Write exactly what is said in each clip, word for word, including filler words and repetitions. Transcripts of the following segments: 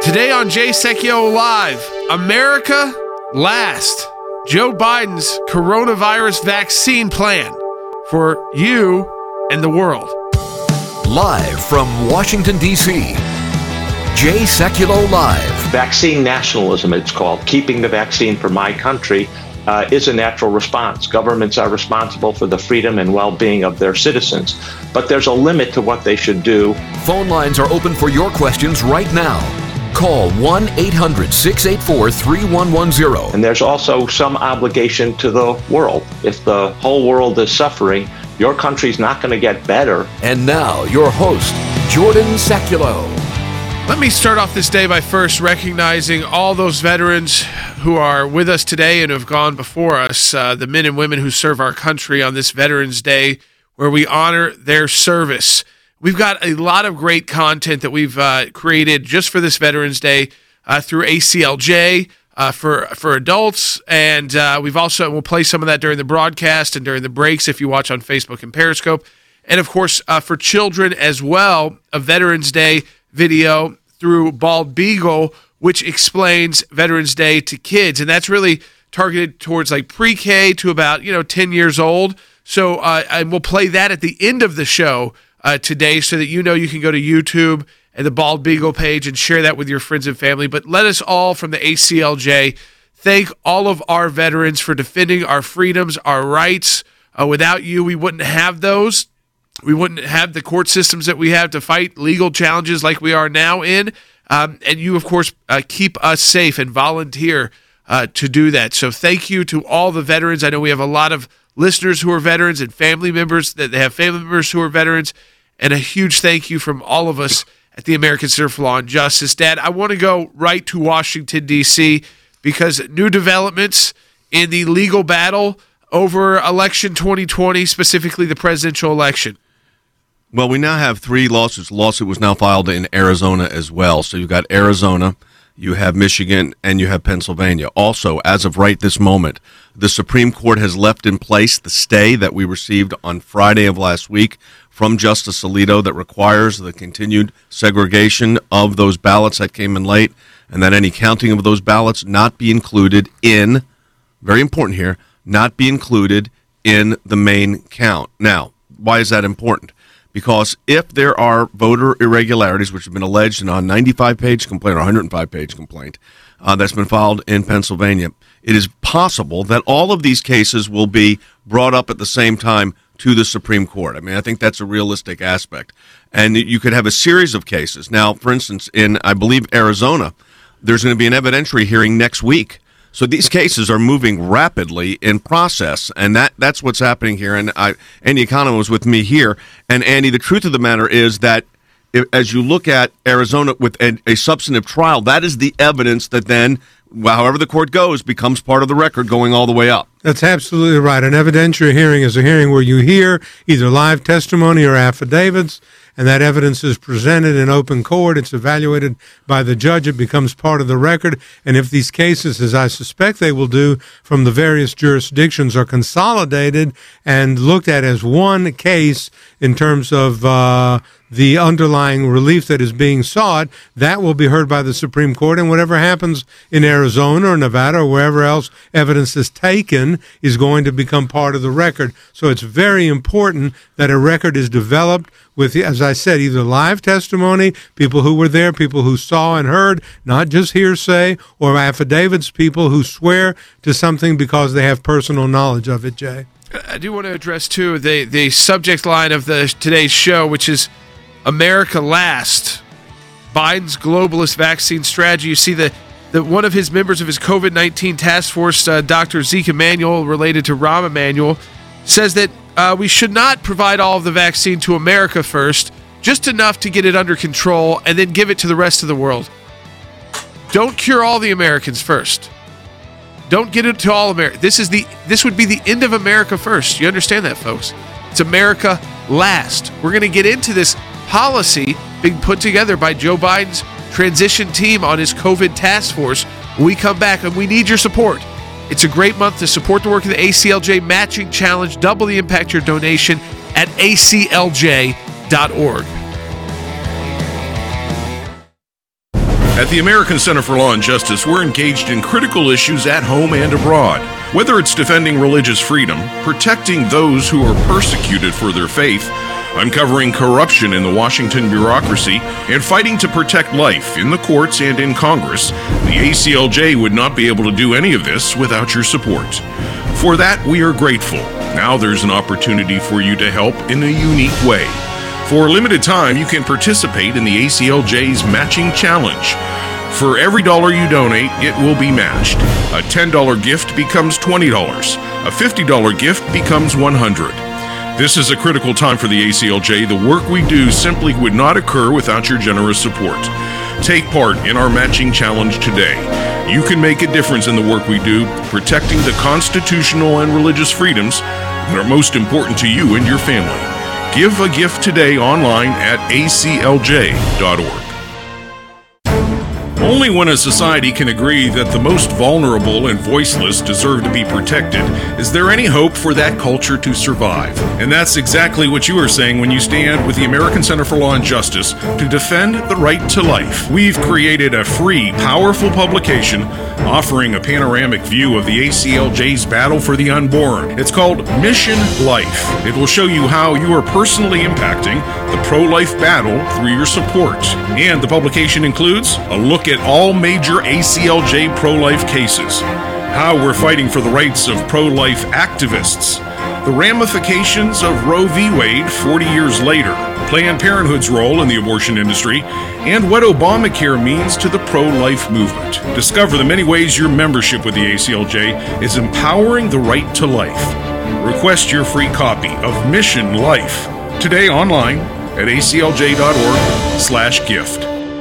Today on Jay Secchio Live, America Last. Joe Biden's coronavirus vaccine plan for you and the world. Live from Washington, D C, Jay Secchio Live. Vaccine nationalism, it's called, keeping the vaccine for my country, uh, is a natural response. Governments are responsible for the freedom and well-being of their citizens, but there's a limit to what they should do. Phone lines are open for your questions right now. Call one eight hundred, six eight four, three one one zero. And there's also some obligation to the world. If the whole world is suffering, your country's not going to get better. And now, your host, Jordan Secchio. Let me start off this day by first recognizing all those veterans who are with us today and have gone before us, uh, the men and women who serve our country on this Veterans Day, where we honor their service. We've got a lot of great content that we've uh, created just for this Veterans Day uh, through A C L J uh, for for adults, and uh, we've also we'll play some of that during the broadcast and during the breaks if you watch on Facebook and Periscope, and of course uh, for children as well, a Veterans Day video through Bald Beagle, which explains Veterans Day to kids, and that's really targeted towards like pre-K to about you know ten years old. So uh, and we'll play that at the end of the show Uh, today so that you know you can go to YouTube and the Bald Beagle page and share that with your friends and family. But let us all from the A C L J thank all of our veterans for defending our freedoms, our rights. Uh, without you, we wouldn't have those. We wouldn't have the court systems that we have to fight legal challenges like we are now in. Um, and you, of course, uh, keep us safe and volunteer uh, to do that. So thank you to all the veterans. I know we have a lot of listeners who are veterans and family members that they have family members who are veterans, and a huge thank you from all of us at the American Center for Law and Justice. Dad, I want to go right to Washington, D C, because new developments in the legal battle over election twenty twenty, specifically the presidential election. Well, we now have three lawsuits. The lawsuit was now filed in Arizona as well. So you've got Arizona, you have Michigan, and you have Pennsylvania. Also, as of right this moment, the Supreme Court has left in place the stay that we received on Friday of last week from Justice Alito that requires the continued segregation of those ballots that came in late, and that any counting of those ballots not be included in, very important here, not be included in the main count. Now, why is that important? Because if there are voter irregularities, which have been alleged in a ninety-five page complaint or one hundred five page complaint uh, that's been filed in Pennsylvania, it is possible that all of these cases will be brought up at the same time to the Supreme Court. I mean, I think that's a realistic aspect. And you could have a series of cases. Now, for instance, in, I believe, Arizona, there's going to be an evidentiary hearing next week. So these cases are moving rapidly in process, and that, that's what's happening here. And I, Andy Econo was with me here. And, Andy, the truth of the matter is that if, as you look at Arizona with a, a substantive trial, that is the evidence that then, however the court goes, becomes part of the record going all the way up. That's absolutely right. An evidentiary hearing is a hearing where you hear either live testimony or affidavits, and that evidence is presented in open court. It's evaluated by the judge. It becomes part of the record. And if these cases, as I suspect they will do from the various jurisdictions, are consolidated and looked at as one case in terms of uh, the underlying relief that is being sought, that will be heard by the Supreme Court. And whatever happens in Arizona or Nevada or wherever else evidence is taken is going to become part of the record. So it's very important that a record is developed with, as I said, either live testimony, people who were there, people who saw and heard, not just hearsay, or affidavits, people who swear to something because they have personal knowledge of it, Jay. I do want to address, too, the, the subject line of the today's show, which is America Last, Biden's globalist vaccine strategy. You see the, the one of his members of his COVID nineteen task force, uh, Doctor Zeke Emanuel, related to Rahm Emanuel, says that uh, we should not provide all of the vaccine to America first, just enough to get it under control, and then give it to the rest of the world. Don't cure all the Americans first. Don't get it to all America. This is the this would be the end of America first. You understand that, folks? It's America last. We're going to get into this policy being put together by Joe Biden's transition team on his COVID task force when we come back, and we need your support. It's a great month to support the work of the A C L J Matching Challenge. Double the impact your donation at A C L J dot org. At the American Center for Law and Justice, we're engaged in critical issues at home and abroad. Whether it's defending religious freedom, protecting those who are persecuted for their faith, uncovering corruption in the Washington bureaucracy, and fighting to protect life in the courts and in Congress, the A C L J would not be able to do any of this without your support. For that, we are grateful. Now there's an opportunity for you to help in a unique way. For a limited time, you can participate in the A C L J's Matching Challenge. For every dollar you donate, it will be matched. A ten dollars gift becomes twenty dollars. A fifty dollars gift becomes one hundred dollars. This is a critical time for the A C L J. The work we do simply would not occur without your generous support. Take part in our Matching Challenge today. You can make a difference in the work we do, protecting the constitutional and religious freedoms that are most important to you and your family. Give a gift today online at A C L J dot org. Only when a society can agree that the most vulnerable and voiceless deserve to be protected is there any hope for that culture to survive. And that's exactly what you are saying when you stand with the American Center for Law and Justice to defend the right to life. We've created a free, powerful publication offering a panoramic view of the A C L J's battle for the unborn. It's called Mission Life. It will show you how you are personally impacting the pro-life battle through your support. And the publication includes a look at all major A C L J pro-life cases, how we're fighting for the rights of pro-life activists, the ramifications of Roe v. Wade forty years later, Planned Parenthood's role in the abortion industry, and what Obamacare means to the pro-life movement. Discover the many ways your membership with the A C L J is empowering the right to life. Request your free copy of Mission Life today online at A C L J dot org slash gift.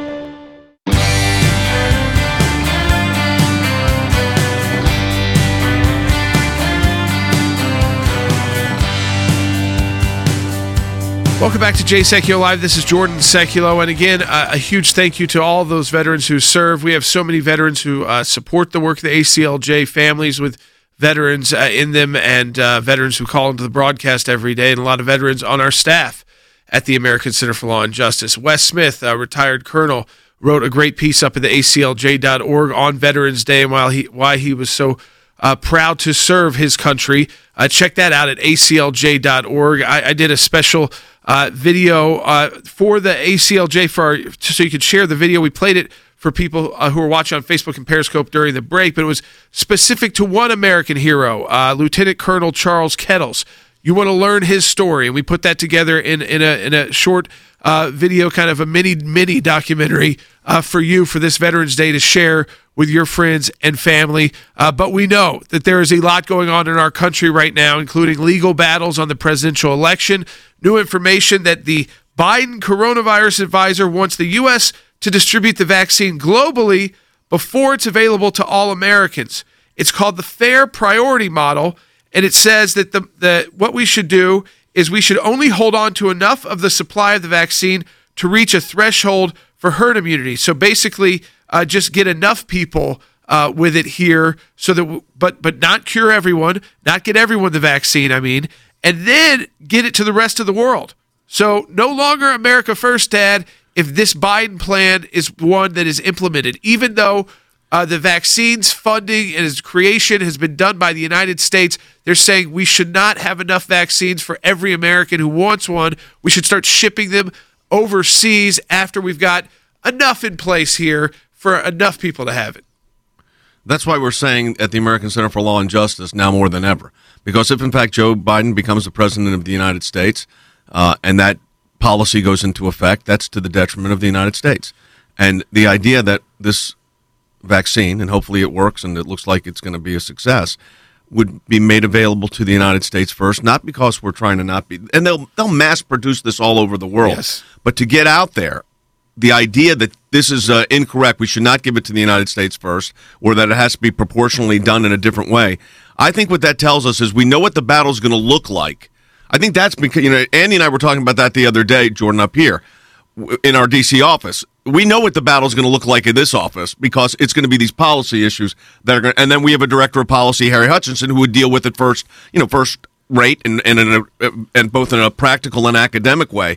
Welcome back to Jay Sekulow Live. This is Jordan Sekulow. And again, uh, a huge thank you to all those veterans who serve. We have so many veterans who uh, support the work of the A C L J, families with veterans uh, in them, and uh, veterans who call into the broadcast every day, and a lot of veterans on our staff at the American Center for Law and Justice. Wes Smith, a retired colonel, wrote a great piece up at the A C L J dot org on Veterans Day and while he, why he was so uh, proud to serve his country. Uh, check that out at A C L J dot org. I, I did a special Uh, video uh, for the A C L J for our, so you could share the video. We played it for people uh, who were watching on Facebook and Periscope during the break, but it was specific to one American hero, uh, Lieutenant Colonel Charles Kettles. You want to learn his story, and we put that together in, in a in a short uh, video, kind of a mini mini documentary uh, for you for this Veterans Day to share with your friends and family. Uh, but we know that there is a lot going on in our country right now, including legal battles on the presidential election, new information that the Biden coronavirus advisor wants the U S to distribute the vaccine globally before it's available to all Americans. It's called the FAIR Priority Model, and it says that the, the what we should do is we should only hold on to enough of the supply of the vaccine to reach a threshold for herd immunity. So basically, uh, just get enough people uh, with it here, so that, w- but but not cure everyone, not get everyone the vaccine. I mean, and then get it to the rest of the world. So no longer America First, Dad, if this Biden plan is one that is implemented, even though uh, the vaccines funding and its creation has been done by the United States. They're saying we should not have enough vaccines for every American who wants one. We should start shipping them overseas after we've got enough in place here for enough people to have it. That's why we're saying at the American Center for Law and Justice now more than ever. Because if, in fact, Joe Biden becomes the president of the United States uh, and that policy goes into effect, that's to the detriment of the United States. And the idea that this vaccine, and hopefully it works and it looks like it's going to be a success, would be made available to the United States first, not because we're trying to not be, and they'll they'll mass produce this all over the world, yes. But to get out there, the idea that this is uh, incorrect, we should not give it to the United States first, or that it has to be proportionally done in a different way, I think what that tells us is we know what the battle's going to look like. I think that's because, you know, Andy and I were talking about that the other day, Jordan, up here in our D C office. We know what the battle's going to look like in this office because it's going to be these policy issues that are going to, and then we have a director of policy, Harry Hutchinson, who would deal with it first, you know, first rate and and in a, and both in a practical and academic way.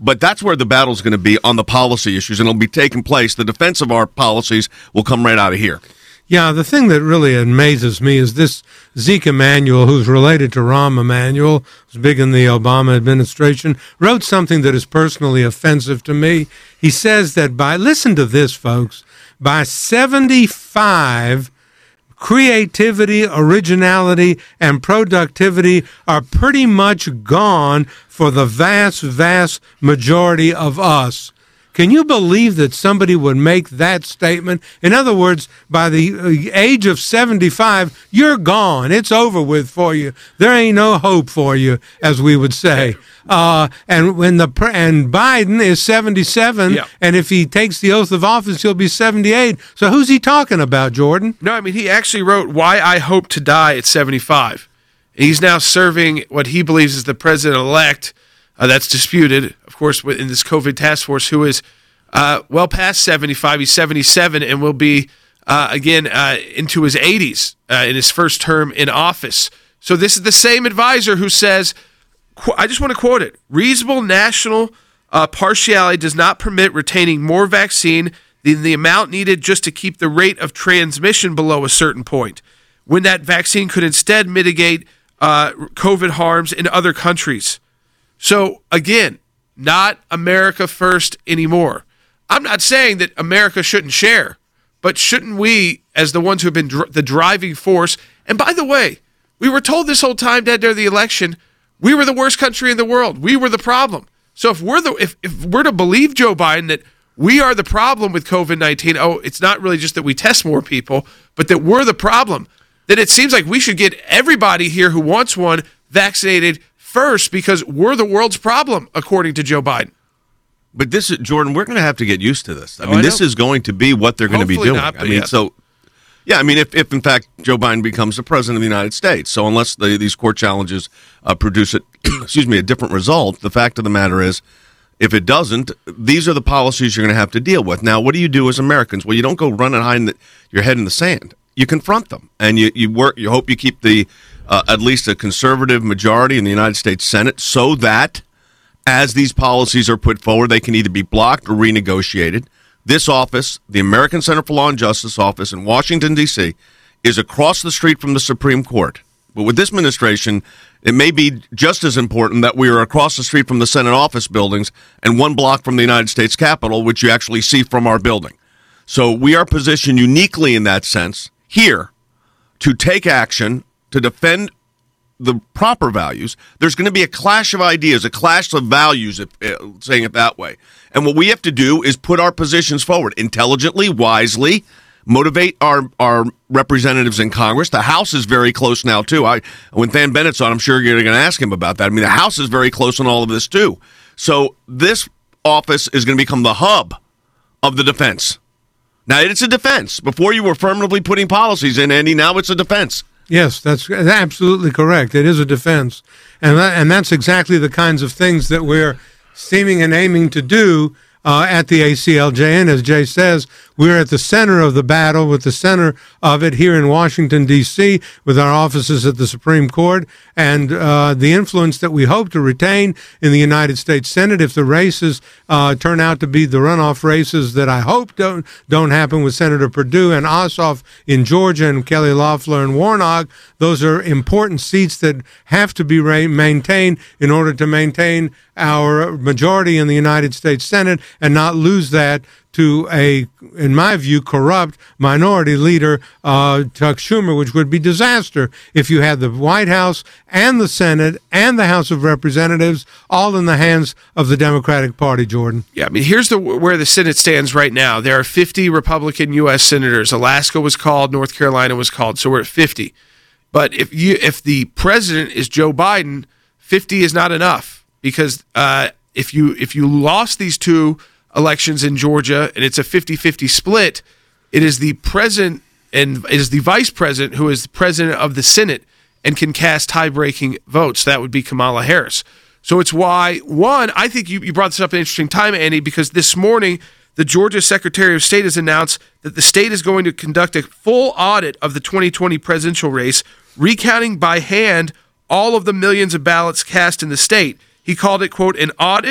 But that's where the battle's going to be on the policy issues, and it'll be taking place. The defense of our policies will come right out of here. Yeah, the thing that really amazes me is this Zeke Emanuel, who's related to Rahm Emanuel, who's big in the Obama administration, wrote something that is personally offensive to me. He says that by, listen to this, folks, by seventy-five, creativity, originality, and productivity are pretty much gone for the vast, vast majority of us. Can you believe that somebody would make that statement? In other words, by the age of seventy-five, you're gone. It's over with for you. There ain't no hope for you, as we would say. Uh, and when the and Biden is seventy-seven, yeah. and if he takes the oath of office, he'll be seventy-eight. So who's he talking about, Jordan? No, I mean, he actually wrote Why I Hope to Die at seventy-five. He's now serving what he believes is the president-elect. Uh, that's disputed, of course, in this COVID task force, who is uh, well past seventy-five. He's seventy-seven and will be, uh, again, uh, into his eighties uh, in his first term in office. So this is the same advisor who says, qu- I just want to quote it, reasonable national uh, partiality does not permit retaining more vaccine than the amount needed just to keep the rate of transmission below a certain point, when that vaccine could instead mitigate uh, COVID harms in other countries. So, again, not America first anymore. I'm not saying that America shouldn't share, but shouldn't we, as the ones who have been dr- the driving force, and by the way, we were told this whole time that during the election, we were the worst country in the world. We were the problem. So if we're the if, if we're to believe Joe Biden that we are the problem with COVID nineteen, oh, it's not really just that we test more people, but that we're the problem, then it seems like we should get everybody here who wants one vaccinated first, because we're the world's problem, according to Joe Biden. But this is, Jordan, we're going to have to get used to this. I Oh, mean, I this know. is going to be what they're going to be Hopefully doing. not, I but mean, yeah. so, yeah, I mean, if, if in fact Joe Biden becomes the president of the United States, so unless the, these court challenges uh, produce it, excuse me, a different result, the fact of the matter is, if it doesn't, these are the policies you're going to have to deal with. Now, what do you do as Americans? Well, you don't go run and hide the, your head in the sand. You confront them, and you, you work. You hope you keep the uh, at least a conservative majority in the United States Senate, so that as these policies are put forward, they can either be blocked or renegotiated. This office, the American Center for Law and Justice office in Washington, D C, is across the street from the Supreme Court. But with this administration, it may be just as important that we are across the street from the Senate office buildings and one block from the United States Capitol, which you actually see from our building. So we are positioned uniquely in that sense here to take action, to defend the proper values. There's going to be a clash of ideas, a clash of values, if, uh, saying it that way. And what we have to do is put our positions forward intelligently, wisely, motivate our, our representatives in Congress. The House is very close now, too. I, when Van Bennett's on, I'm sure you're going to ask him about that. I mean, the House is very close on all of this, too. So this office is going to become the hub of the defense. Now, it's a defense. Before you were affirmatively putting policies in, Andy, now it's a defense. Yes, that's absolutely correct. It is a defense. And that, and that's exactly the kinds of things that we're seeming and aiming to do uh, at the A C L J. And as Jay says, we're at the center of the battle, with the center of it here in Washington, D C, with our offices at the Supreme Court, and uh, the influence that we hope to retain in the United States Senate if the races uh, turn out to be the runoff races that I hope don't don't happen with Senator Perdue and Ossoff in Georgia and Kelly Loeffler and Warnock. Those are important seats that have to be ra- maintained in order to maintain our majority in the United States Senate and not lose that to a, in my view, corrupt minority leader, uh, Chuck Schumer, which would be disaster if you had the White House and the Senate and the House of Representatives all in the hands of the Democratic Party, Jordan. Yeah, I mean, here's the where the Senate stands right now. There are fifty Republican U S senators. Alaska was called, North Carolina was called, so we're at fifty. But if you if the president is Joe Biden, fifty is not enough, because uh, if you if you lost these two elections in Georgia and it's a fifty-fifty split, it is the president and it is the vice president who is the president of the Senate and can cast tie-breaking votes. That would be Kamala Harris. So it's why, one, I think you, you brought this up at an interesting time, Andy, because this morning the Georgia Secretary of State has announced that the state is going to conduct a full audit of the twenty twenty presidential race, recounting by hand all of the millions of ballots cast in the state. He called it, quote, an audit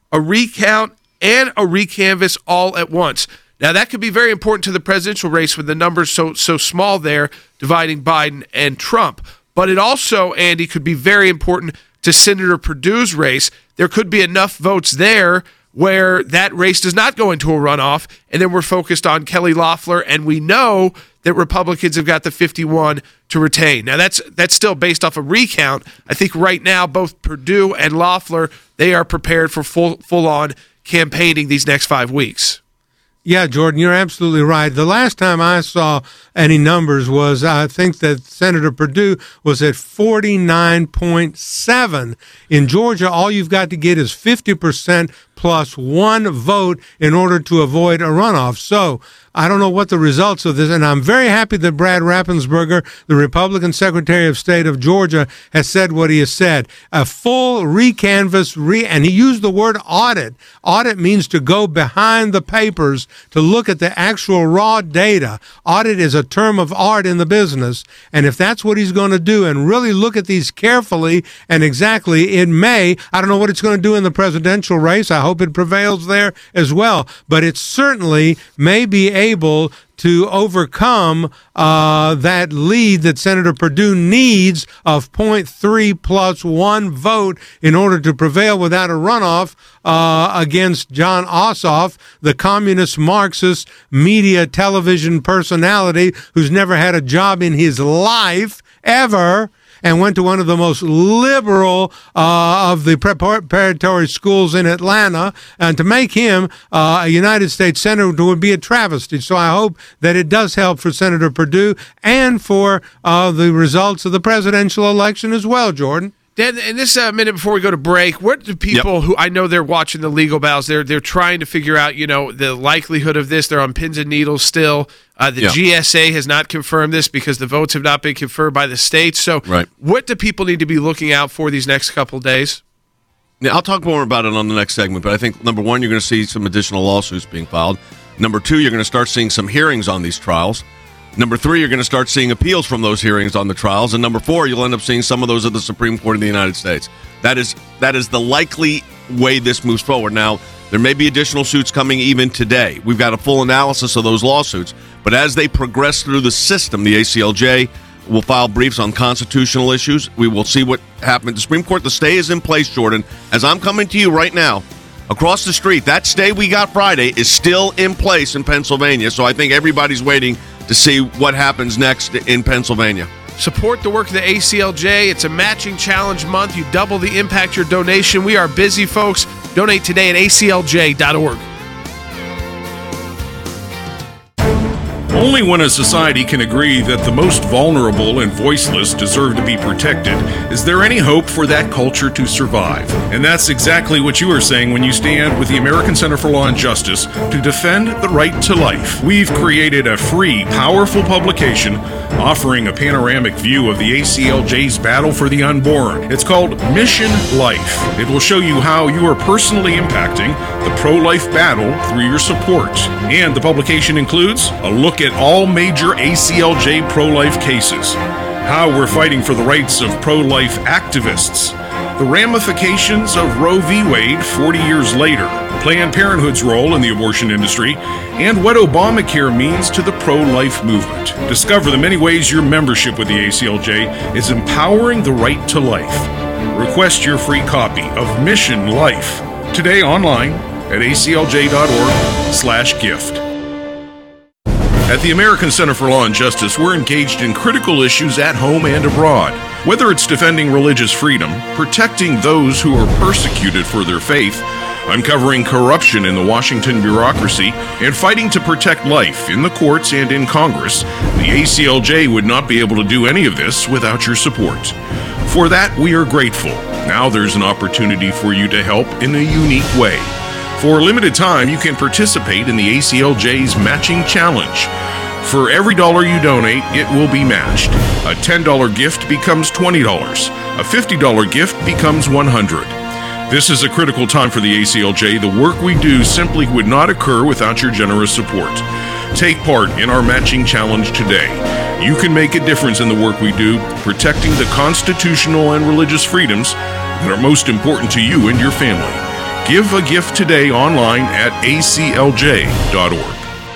a recount, and a recanvass all at once. Now, that could be very important to the presidential race with the numbers so so small there, dividing Biden and Trump. But it also, Andy, could be very important to Senator Perdue's race. There could be enough votes there where that race does not go into a runoff, and then we're focused on Kelly Loeffler, and we know that Republicans have got the fifty-one to retain. Now, that's that's still based off a recount. I think right now, both Perdue and Loeffler, they are prepared for full full-on campaigning these next five weeks. Yeah, Jordan, you're absolutely right. The last time I saw any numbers was, I think that Senator Perdue was at forty-nine point seven. In Georgia, all you've got to get is fifty percent plus one vote in order to avoid a runoff. So I don't know what the results of this, and I'm very happy that Brad Raffensperger, the Republican Secretary of State of Georgia, has said what he has said. A full recanvass, re, and he used the word audit. Audit means to go behind the papers, to look at the actual raw data. Audit is a term of art in the business, and if that's what he's going to do and really look at these carefully and exactly, it may, I don't know what it's going to do in the presidential race. I hope it prevails there as well, but it certainly may be able to overcome uh, that lead that Senator Perdue needs of zero point three plus one vote in order to prevail without a runoff uh, against John Ossoff, the communist Marxist media television personality who's never had a job in his life ever, and went to one of the most liberal uh, of the preparatory schools in Atlanta. And to make him uh, a United States Senator would be a travesty. So I hope that it does help for Senator Perdue and for uh, the results of the presidential election as well, Jordan. Dan, in this uh, minute before we go to break, what do people yep. who I know they're watching the legal battles, they're they're trying to figure out, you know, the likelihood of this. They're on pins and needles still. Uh, the yeah. G S A has not confirmed this because the votes have not been confirmed by the states. So right. what do people need to be looking out for these next couple of days? Yeah, I'll talk more about it on the next segment, but I think, number one, you're going to see some additional lawsuits being filed. Number two, you're going to start seeing some hearings on these trials. Number three, you're going to start seeing appeals from those hearings on the trials. And number four, you'll end up seeing some of those at the Supreme Court of the United States. That is that is the likely way this moves forward. Now, there may be additional suits coming even today. We've got a full analysis of those lawsuits. But as they progress through the system, the A C L J will file briefs on constitutional issues. We will see what happens. The Supreme Court, the stay is in place, Jordan. As I'm coming to you right now, across the street, that stay we got Friday is still in place in Pennsylvania. So I think everybody's waiting to see what happens next in Pennsylvania. Support the work of the A C L J. It's a matching challenge month. You double the impact your donation. We are busy, folks. Donate today at A C L J dot org. Only when a society can agree that the most vulnerable and voiceless deserve to be protected is there any hope for that culture to survive. And that's exactly what you are saying when you stand with the American Center for Law and Justice to defend the right to life. We've created a free, powerful publication offering a panoramic view of the A C L J's battle for the unborn. It's called Mission Life. It will show you how you are personally impacting the pro-life battle through your support. And the publication includes a look at all major A C L J pro-life cases, how we're fighting for the rights of pro-life activists, the ramifications of Roe v. Wade forty years later, Planned Parenthood's role in the abortion industry, and what Obamacare means to the pro-life movement. Discover the many ways your membership with the A C L J is empowering the right to life. Request your free copy of Mission Life today online at A C L J dot org slash gift. At the American Center for Law and Justice, we're engaged in critical issues at home and abroad. Whether it's defending religious freedom, protecting those who are persecuted for their faith, uncovering corruption in the Washington bureaucracy, and fighting to protect life in the courts and in Congress, the A C L J would not be able to do any of this without your support. For that, we are grateful. Now there's an opportunity for you to help in a unique way. For a limited time, you can participate in the A C L J's Matching Challenge. For every dollar you donate, it will be matched. A ten dollars gift becomes twenty dollars. A fifty dollars gift becomes one hundred dollars. This is a critical time for the A C L J. The work we do simply would not occur without your generous support. Take part in our Matching Challenge today. You can make a difference in the work we do, protecting the constitutional and religious freedoms that are most important to you and your family. Give a gift today online at a c l j dot org.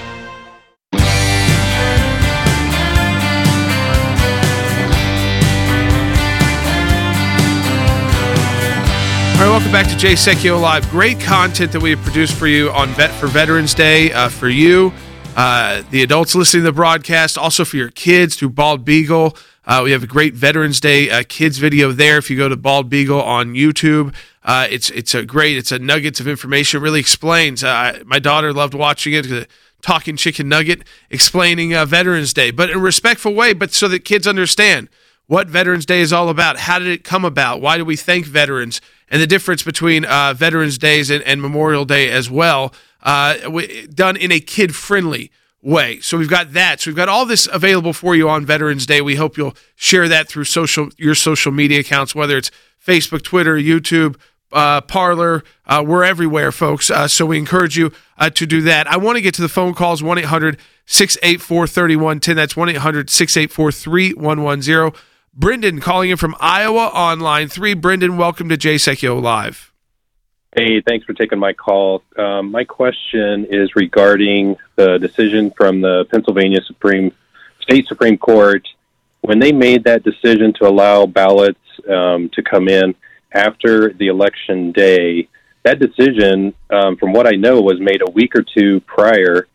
All right, welcome back to Jay Secchio Live. Great content that we have produced for you on Vet for Veterans Day, uh, for you, uh, the adults listening to the broadcast, also for your kids through Bald Beagle. Uh, we have a great Veterans Day uh, kids video there. If you go to Bald Beagle on YouTube, uh, it's it's a great, it's a nuggets of information. It really explains. Uh, my daughter loved watching it. Uh, Talking Chicken Nugget, explaining uh, Veterans Day, but in a respectful way, but so that kids understand what Veterans Day is all about. How did it come about? Why do we thank veterans? And the difference between uh, Veterans Days and, and Memorial Day as well, uh, w- done in a kid-friendly way. So we've got that. So we've got all this available for you on Veterans Day. We hope you'll share that through social your social media accounts, whether it's Facebook, Twitter, YouTube, uh, Parler. Uh, we're everywhere, folks. Uh, so we encourage you uh, to do that. I want to get to the phone calls, one eight hundred six eight four three one one zero. That's one eight hundred six eight four three one one zero. Brendan calling in from Iowa on line three. Brendan, welcome to Jay Secchio Live. Hey, thanks for taking my call. Um, my question is regarding the decision from the Pennsylvania Supreme State Supreme Court when they made that decision to allow ballots um, to come in after the election day. That decision, um, from what I know, was made a week or two prior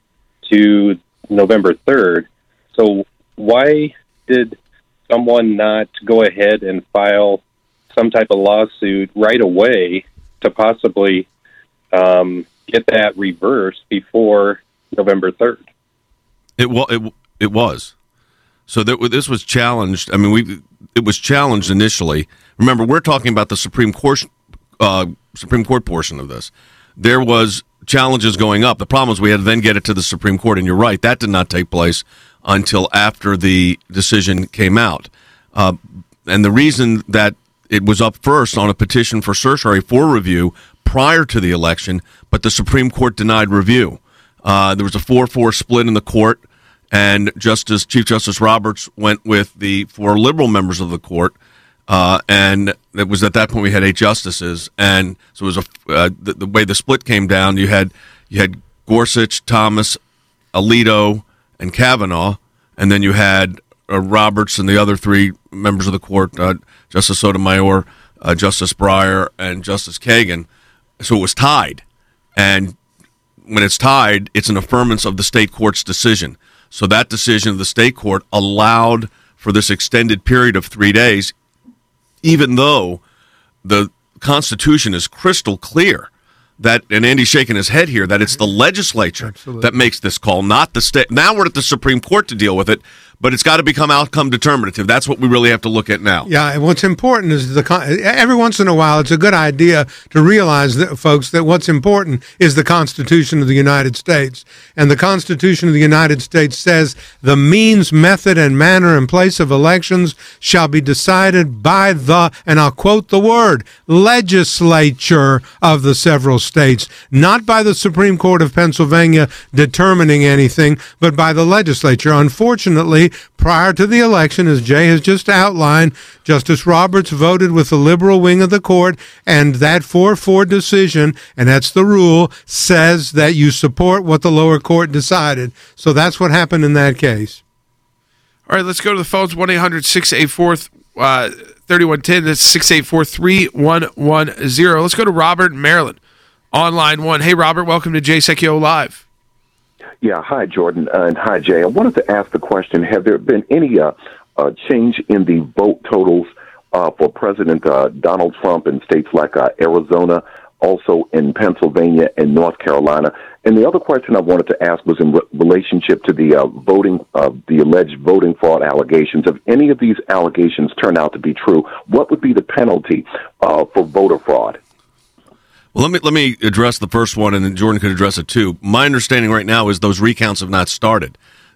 to November third. So why did someone not go ahead and file some type of lawsuit right away to possibly um, get that reversed before November third? It, wa- it, it was. So that, this was challenged. I mean, we it was challenged initially. Remember, we're talking about the Supreme Court, uh, Supreme Court portion of this. There was challenges going up. The problem was we had to then get it to the Supreme Court, and you're right, that did not take place until after the decision came out. Uh, and the reason that it was up first on a petition for certiorari for review prior to the election, but the Supreme Court denied review. Uh, there was a four four split in the court, and Justice Chief Justice Roberts went with the four liberal members of the court, uh, and it was at that point we had eight justices, and so it was a uh, the, the way the split came down. You had you had Gorsuch, Thomas, Alito, and Kavanaugh, and then you had uh, Roberts and the other three members of the court, uh, Justice Sotomayor, uh, Justice Breyer, and Justice Kagan. So it was tied, and when it's tied, it's an affirmance of the state court's decision. So that decision of the state court allowed for this extended period of three days, even though the Constitution is crystal clear that, and Andy's shaking his head here, that it's the legislature Absolutely. That makes this call, not the state. Now we're at the Supreme Court to deal with it, but it's got to become outcome determinative. That's what we really have to look at now. Yeah, and what's important is the every once in a while, it's a good idea to realize, that, folks, that what's important is the Constitution of the United States. And the Constitution of the United States says the means, method, and manner and place of elections shall be decided by the, and I'll quote the word, legislature of the several states, not by the Supreme Court of Pennsylvania determining anything, but by the legislature. Unfortunately, prior to the election, as Jay has just outlined, Justice Roberts voted with the liberal wing of the court, and that four four decision, and that's the rule, says that you support what the lower court decided. So that's what happened in that case. All right, let's go to the phones, one eight hundred six eight four three one one zero. That's six eight four three one one zero. Let's go to Robert in Maryland on line one. Hey, Robert, welcome to Jay Secchio Live. Yeah, hi, Jordan, uh, and hi, Jay. I wanted to ask the question, have there been any uh, uh, change in the vote totals uh, for President uh, Donald Trump in states like uh, Arizona, also in Pennsylvania and North Carolina? And the other question I wanted to ask was in re- relationship to the uh, voting, uh, the alleged voting fraud allegations. If any of these allegations turn out to be true, what would be the penalty uh, for voter fraud? Well, let me let me address the first one, and then Jordan could address it too. My understanding right now is those recounts have not started,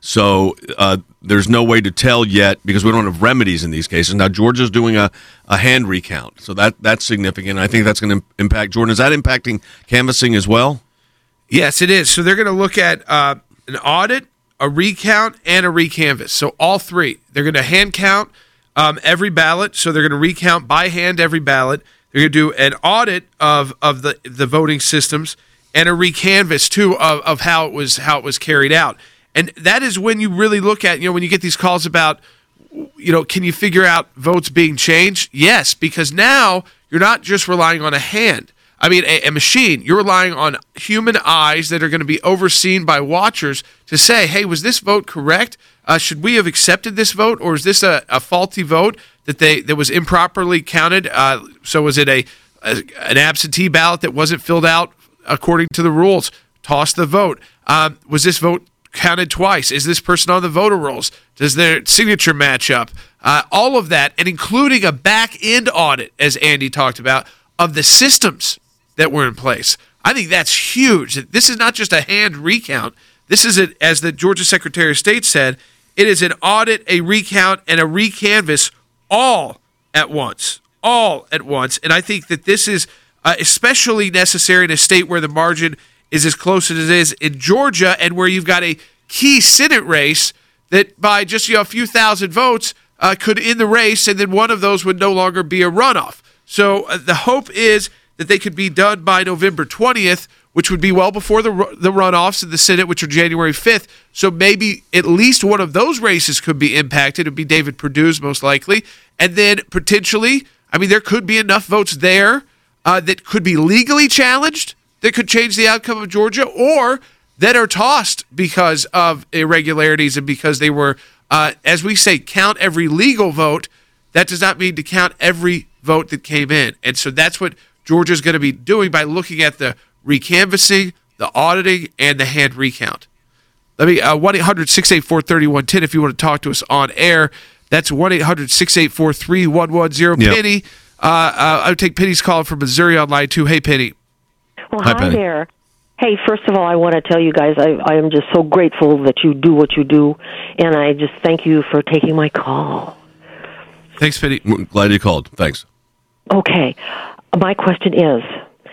so uh, there's no way to tell yet because we don't have remedies in these cases. Now, Georgia's doing a, a hand recount, so that that's significant. I think that's going to impact Jordan. Is that impacting canvassing as well? Yes, it is. So they're going to look at uh, an audit, a recount, and a recanvass. So all three. They're going to hand count um, every ballot. So they're going to recount by hand every ballot. They're going to do an audit of of the the voting systems and a recanvass too of, of how it was how it was carried out. And that is when you really look at, you know, when you get these calls about, you know, can you figure out votes being changed? Yes, because now you're not just relying on a hand. I mean, a, a machine. You're relying on human eyes that are going to be overseen by watchers to say, hey, was this vote correct? Uh, should we have accepted this vote, or is this a, a faulty vote that they that was improperly counted? Uh, so was it a, a an absentee ballot that wasn't filled out according to the rules? Toss the vote. Um, was this vote counted twice? Is this person on the voter rolls? Does their signature match up? Uh, all of that, and including a back-end audit, as Andy talked about, of the systems that were in place. I think that's huge. This is not just a hand recount. This is, a, as the Georgia Secretary of State said, it is an audit, a recount, and a recanvass all at once. All at once. And I think that this is uh, especially necessary in a state where the margin is as close as it is in Georgia, and where you've got a key Senate race that by just, you know, a few thousand votes uh, could end the race, and then one of those would no longer be a runoff. So uh, the hope is that they could be done by November twentieth, which would be well before the the runoffs in the Senate, which are January fifth. So maybe at least one of those races could be impacted. It would be David Perdue's most likely. And then potentially, I mean, there could be enough votes there uh, that could be legally challenged that could change the outcome of Georgia, or that are tossed because of irregularities and because they were, uh, as we say, count every legal vote. That does not mean to count every vote that came in. And so that's what Georgia's going to be doing by looking at the recanvassing, the auditing, and the hand recount. Let me, uh, one eight hundred six eight four three one one zero if you want to talk to us on air. That's one eight hundred six eight four three one one zero. Yep. Penny, uh, uh, I would take Penny's call from Missouri on line two. Hey, Penny. Well, hi, hi there. Hey, first of all, I want to tell you guys I, I am just so grateful that you do what you do, and I just thank you for taking my call. Thanks, Penny. Glad you called. Thanks. Okay. My question is,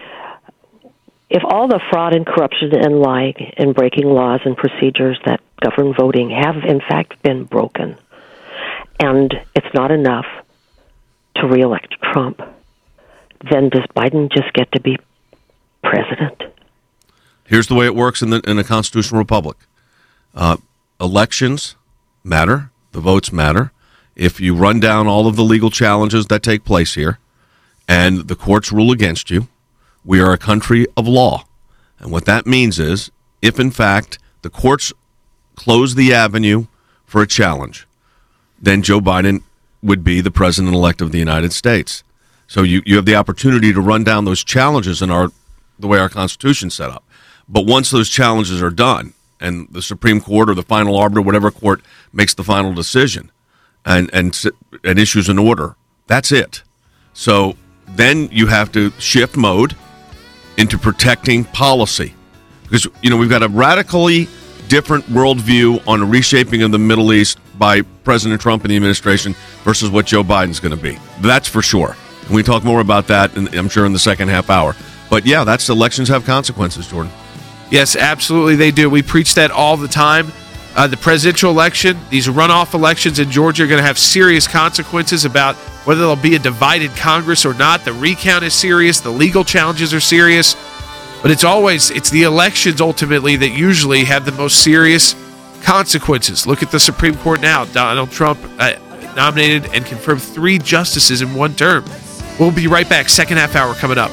if all the fraud and corruption and lying and breaking laws and procedures that govern voting have in fact been broken, and it's not enough to reelect Trump, then does Biden just get to be president? Here's the way it works in the in a constitutional republic. Uh, elections matter. The votes matter. If you run down all of the legal challenges that take place here, and the courts rule against you, we are a country of law. And what that means is, if in fact the courts close the avenue for a challenge, then Joe Biden would be the president-elect of the United States. So you, you have the opportunity to run down those challenges in our the way our Constitution's set up. But once those challenges are done, and the Supreme Court or the final arbiter, whatever court makes the final decision, and and, and issues an order, that's it. So then you have to shift mode into protecting policy. Because, you know, we've got a radically different worldview on a reshaping of the Middle East by President Trump and the administration versus what Joe Biden's going to be. That's for sure. And we talk more about that, in, I'm sure, in the second half hour. But, yeah, that's elections have consequences, Jordan. Yes, absolutely they do. We preach that all the time. Uh, the presidential election, these runoff elections in Georgia are going to have serious consequences about whether there'll be a divided Congress or not. The recount is serious. The legal challenges are serious. But it's always, it's the elections ultimately that usually have the most serious consequences. Look at the Supreme Court now. Donald Trump uh, nominated and confirmed three justices in one term. We'll be right back. Second half hour coming up.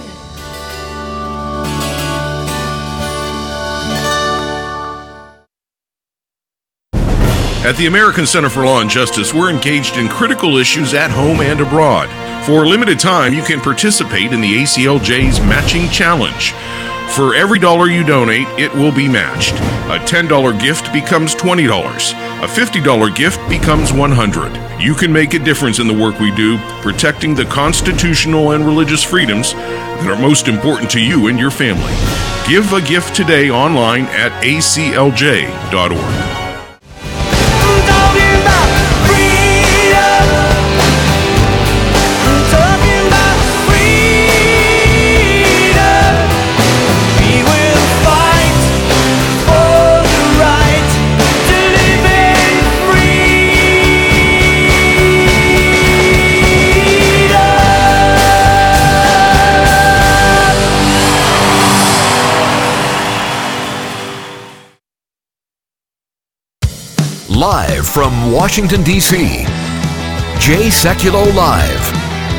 At the American Center for Law and Justice, we're engaged in critical issues at home and abroad. For a limited time, you can participate in the A C L J's Matching Challenge. For every dollar you donate, it will be matched. A ten dollars gift becomes twenty dollars. A fifty dollars gift becomes one hundred dollars. You can make a difference in the work we do, protecting the constitutional and religious freedoms that are most important to you and your family. Give a gift today online at A C L J dot org. Live from Washington, D C, Jay Sekulow Live.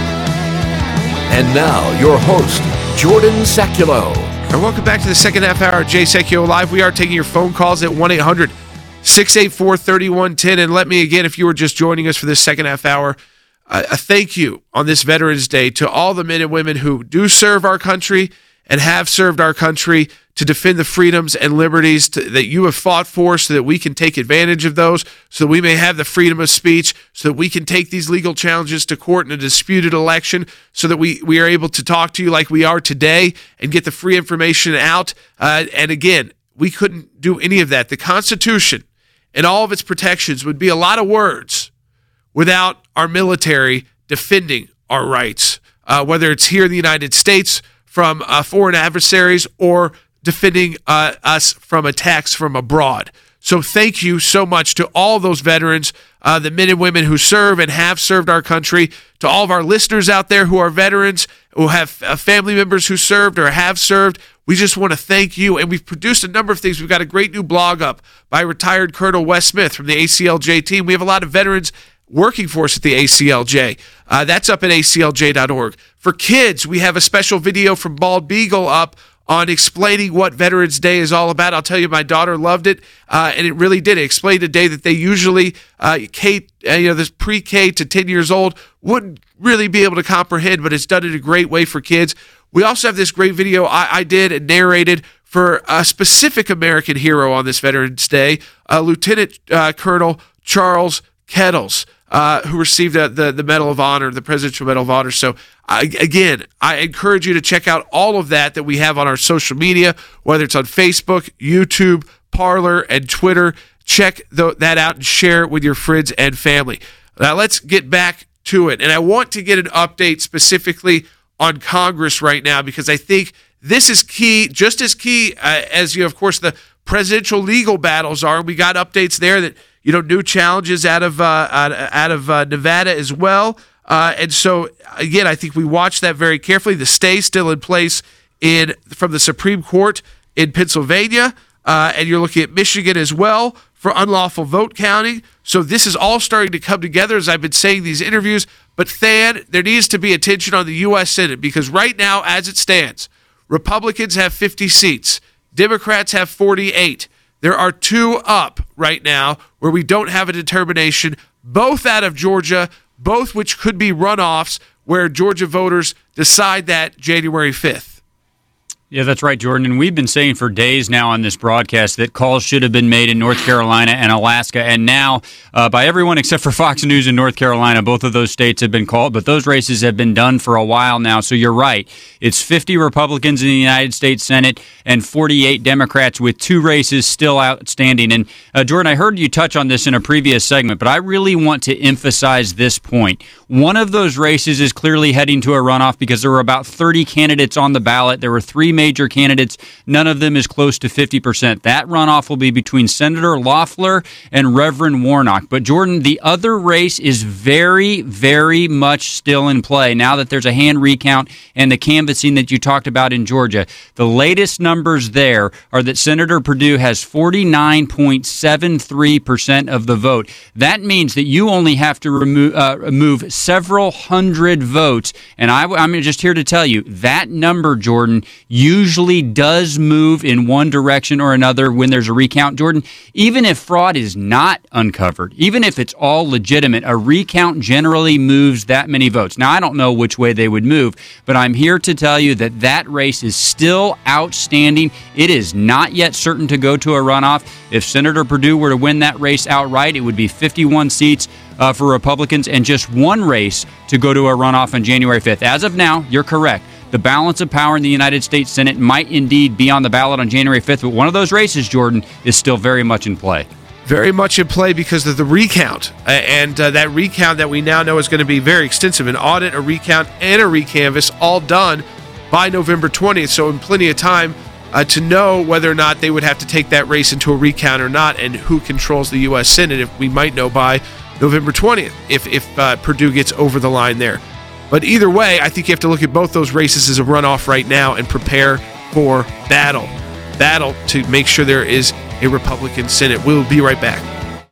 And now, your host, Jordan Sekulow. And welcome back to the second half hour of Jay Sekulow Live. We are taking your phone calls at one eight hundred six eight four three one one zero. And let me again, if you were just joining us for this second half hour, uh, a thank you on this Veterans Day to all the men and women who do serve our country and have served our country to defend the freedoms and liberties to, that you have fought for, so that we can take advantage of those, so that we may have the freedom of speech, so that we can take these legal challenges to court in a disputed election, so that we, we are able to talk to you like we are today and get the free information out. Uh, and again, we couldn't do any of that. The Constitution and all of its protections would be a lot of words without our military defending our rights, uh, whether it's here in the United States from uh, foreign adversaries or defending uh, us from attacks from abroad. So thank you so much to all those veterans, uh, the men and women who serve and have served our country, to all of our listeners out there who are veterans, who have uh, family members who served or have served. We just want to thank you. And we've produced a number of things. We've got a great new blog up by retired Colonel Wes Smith from the A C L J team. We have a lot of veterans working for us at the A C L J. Uh, that's up at A C L J dot org. For kids, we have a special video from Bald Beagle up on explaining what Veterans Day is all about. I'll tell you, my daughter loved it, uh, and it really did. It explained a day that they usually, uh, K, uh, you know, this pre-K to ten years old wouldn't really be able to comprehend, but it's done in a great way for kids. We also have this great video I, I did and narrated for a specific American hero on this Veterans Day, uh, Lieutenant uh, Colonel Charles Kettles, uh, who received the, the, the Medal of Honor, the Presidential Medal of Honor. So, I, again, I encourage you to check out all of that that we have on our social media, whether it's on Facebook, YouTube, Parler, and Twitter. Check the, that out and share it with your friends and family. Now, let's get back to it. And I want to get an update specifically on Congress right now, because I think this is key, just as key uh, as, you know, of course, the presidential legal battles are. We got updates there that, you know, new challenges out of uh, out, out of uh, Nevada as well. Uh, and so, again, I think we watch that very carefully. The stay still in place in from the Supreme Court in Pennsylvania, uh, and you're looking at Michigan as well for unlawful vote counting. So this is all starting to come together, as I've been saying in these interviews. But, Than, there needs to be attention on the U S Senate, because right now, as it stands, Republicans have fifty seats. Democrats have forty-eight. There are two up right now where we don't have a determination, both out of Georgia, both which could be runoffs where Georgia voters decide that January fifth. Yeah, that's right, Jordan. And we've been saying for days now on this broadcast that calls should have been made in North Carolina and Alaska. And now, uh, by everyone except for Fox News in North Carolina, both of those states have been called. But those races have been done for a while now. So you're right. It's fifty Republicans in the United States Senate and forty-eight Democrats, with two races still outstanding. And, uh, Jordan, I heard you touch on this in a previous segment, but I really want to emphasize this point. One of those races is clearly heading to a runoff because there were about thirty candidates on the ballot. There were three major candidates. None of them is close to fifty percent. That runoff will be between Senator Loeffler and Reverend Warnock. But, Jordan, the other race is very, very much still in play now that there's a hand recount and the canvassing that you talked about in Georgia. The latest numbers there are that Senator Perdue has forty-nine point seven three percent of the vote. That means that you only have to remove, uh, remove several hundred votes. And I, I'm just here to tell you, that number, Jordan, usually does move in one direction or another when there's a recount. Jordan, even if fraud is not uncovered, even if it's all legitimate, a recount generally moves that many votes. Now, I don't know which way they would move, but I'm here to tell you that that race is still outstanding. It is not yet certain to go to a runoff. If Senator Perdue were to win that race outright, it would be fifty-one seats uh, for Republicans and just one race to go to a runoff on January fifth. As of now, you're correct. The balance of power in the United States Senate might indeed be on the ballot on January fifth, but one of those races, Jordan, is still very much in play. Very much in play because of the recount. Uh, and uh, that recount that we now know is going to be very extensive. An audit, a recount, and a recanvass all done by November twentieth. So in plenty of time uh, to know whether or not they would have to take that race into a recount or not, and who controls the U S Senate, if we might know by November twentieth if, if uh, Perdue gets over the line there. But either way, I think you have to look at both those races as a runoff right now and prepare for battle. Battle to make sure there is a Republican Senate. We'll be right back.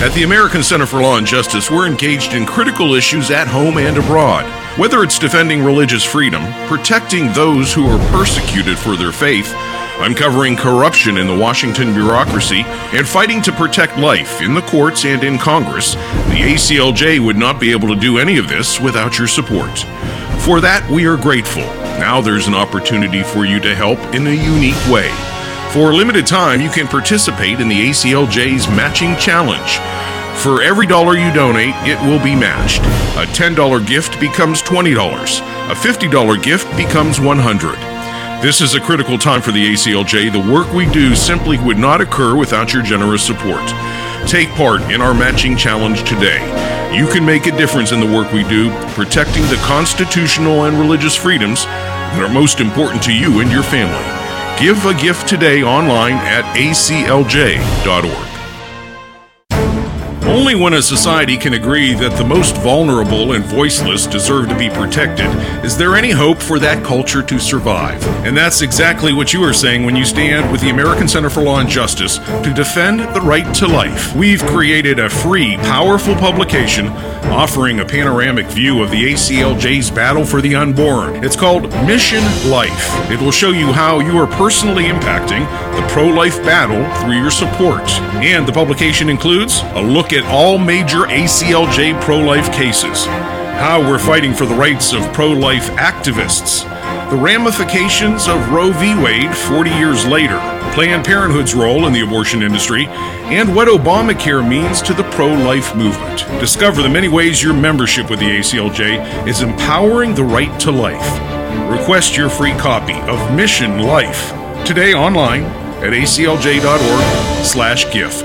At the American Center for Law and Justice, we're engaged in critical issues at home and abroad. Whether it's defending religious freedom, protecting those who are persecuted for their faith, uncovering corruption in the Washington bureaucracy, and fighting to protect life in the courts and in Congress, the A C L J would not be able to do any of this without your support. For that, we are grateful. Now there's an opportunity for you to help in a unique way. For a limited time, you can participate in the A C L J's Matching Challenge. For every dollar you donate, it will be matched. A ten dollars gift becomes twenty dollars. A fifty dollars gift becomes one hundred dollars. This is a critical time for the A C L J. The work we do simply would not occur without your generous support. Take part in our matching challenge today. You can make a difference in the work we do, protecting the constitutional and religious freedoms that are most important to you and your family. Give a gift today online at A C L J dot org. Only when a society can agree that the most vulnerable and voiceless deserve to be protected is there any hope for that culture to survive. And that's exactly what you are saying when you stand with the American Center for Law and Justice to defend the right to life. We've created a free, powerful publication offering a panoramic view of the A C L J's battle for the unborn. It's called Mission Life. It will show you how you are personally impacting the pro-life battle through your support. And the publication includes a look at all major A C L J pro-life cases, how we're fighting for the rights of pro-life activists, the ramifications of Roe v. Wade forty years later, Planned Parenthood's role in the abortion industry, and what Obamacare means to the pro-life movement. Discover the many ways your membership with the A C L J is empowering the right to life. Request your free copy of Mission Life today online at A C L J dot org slash gift.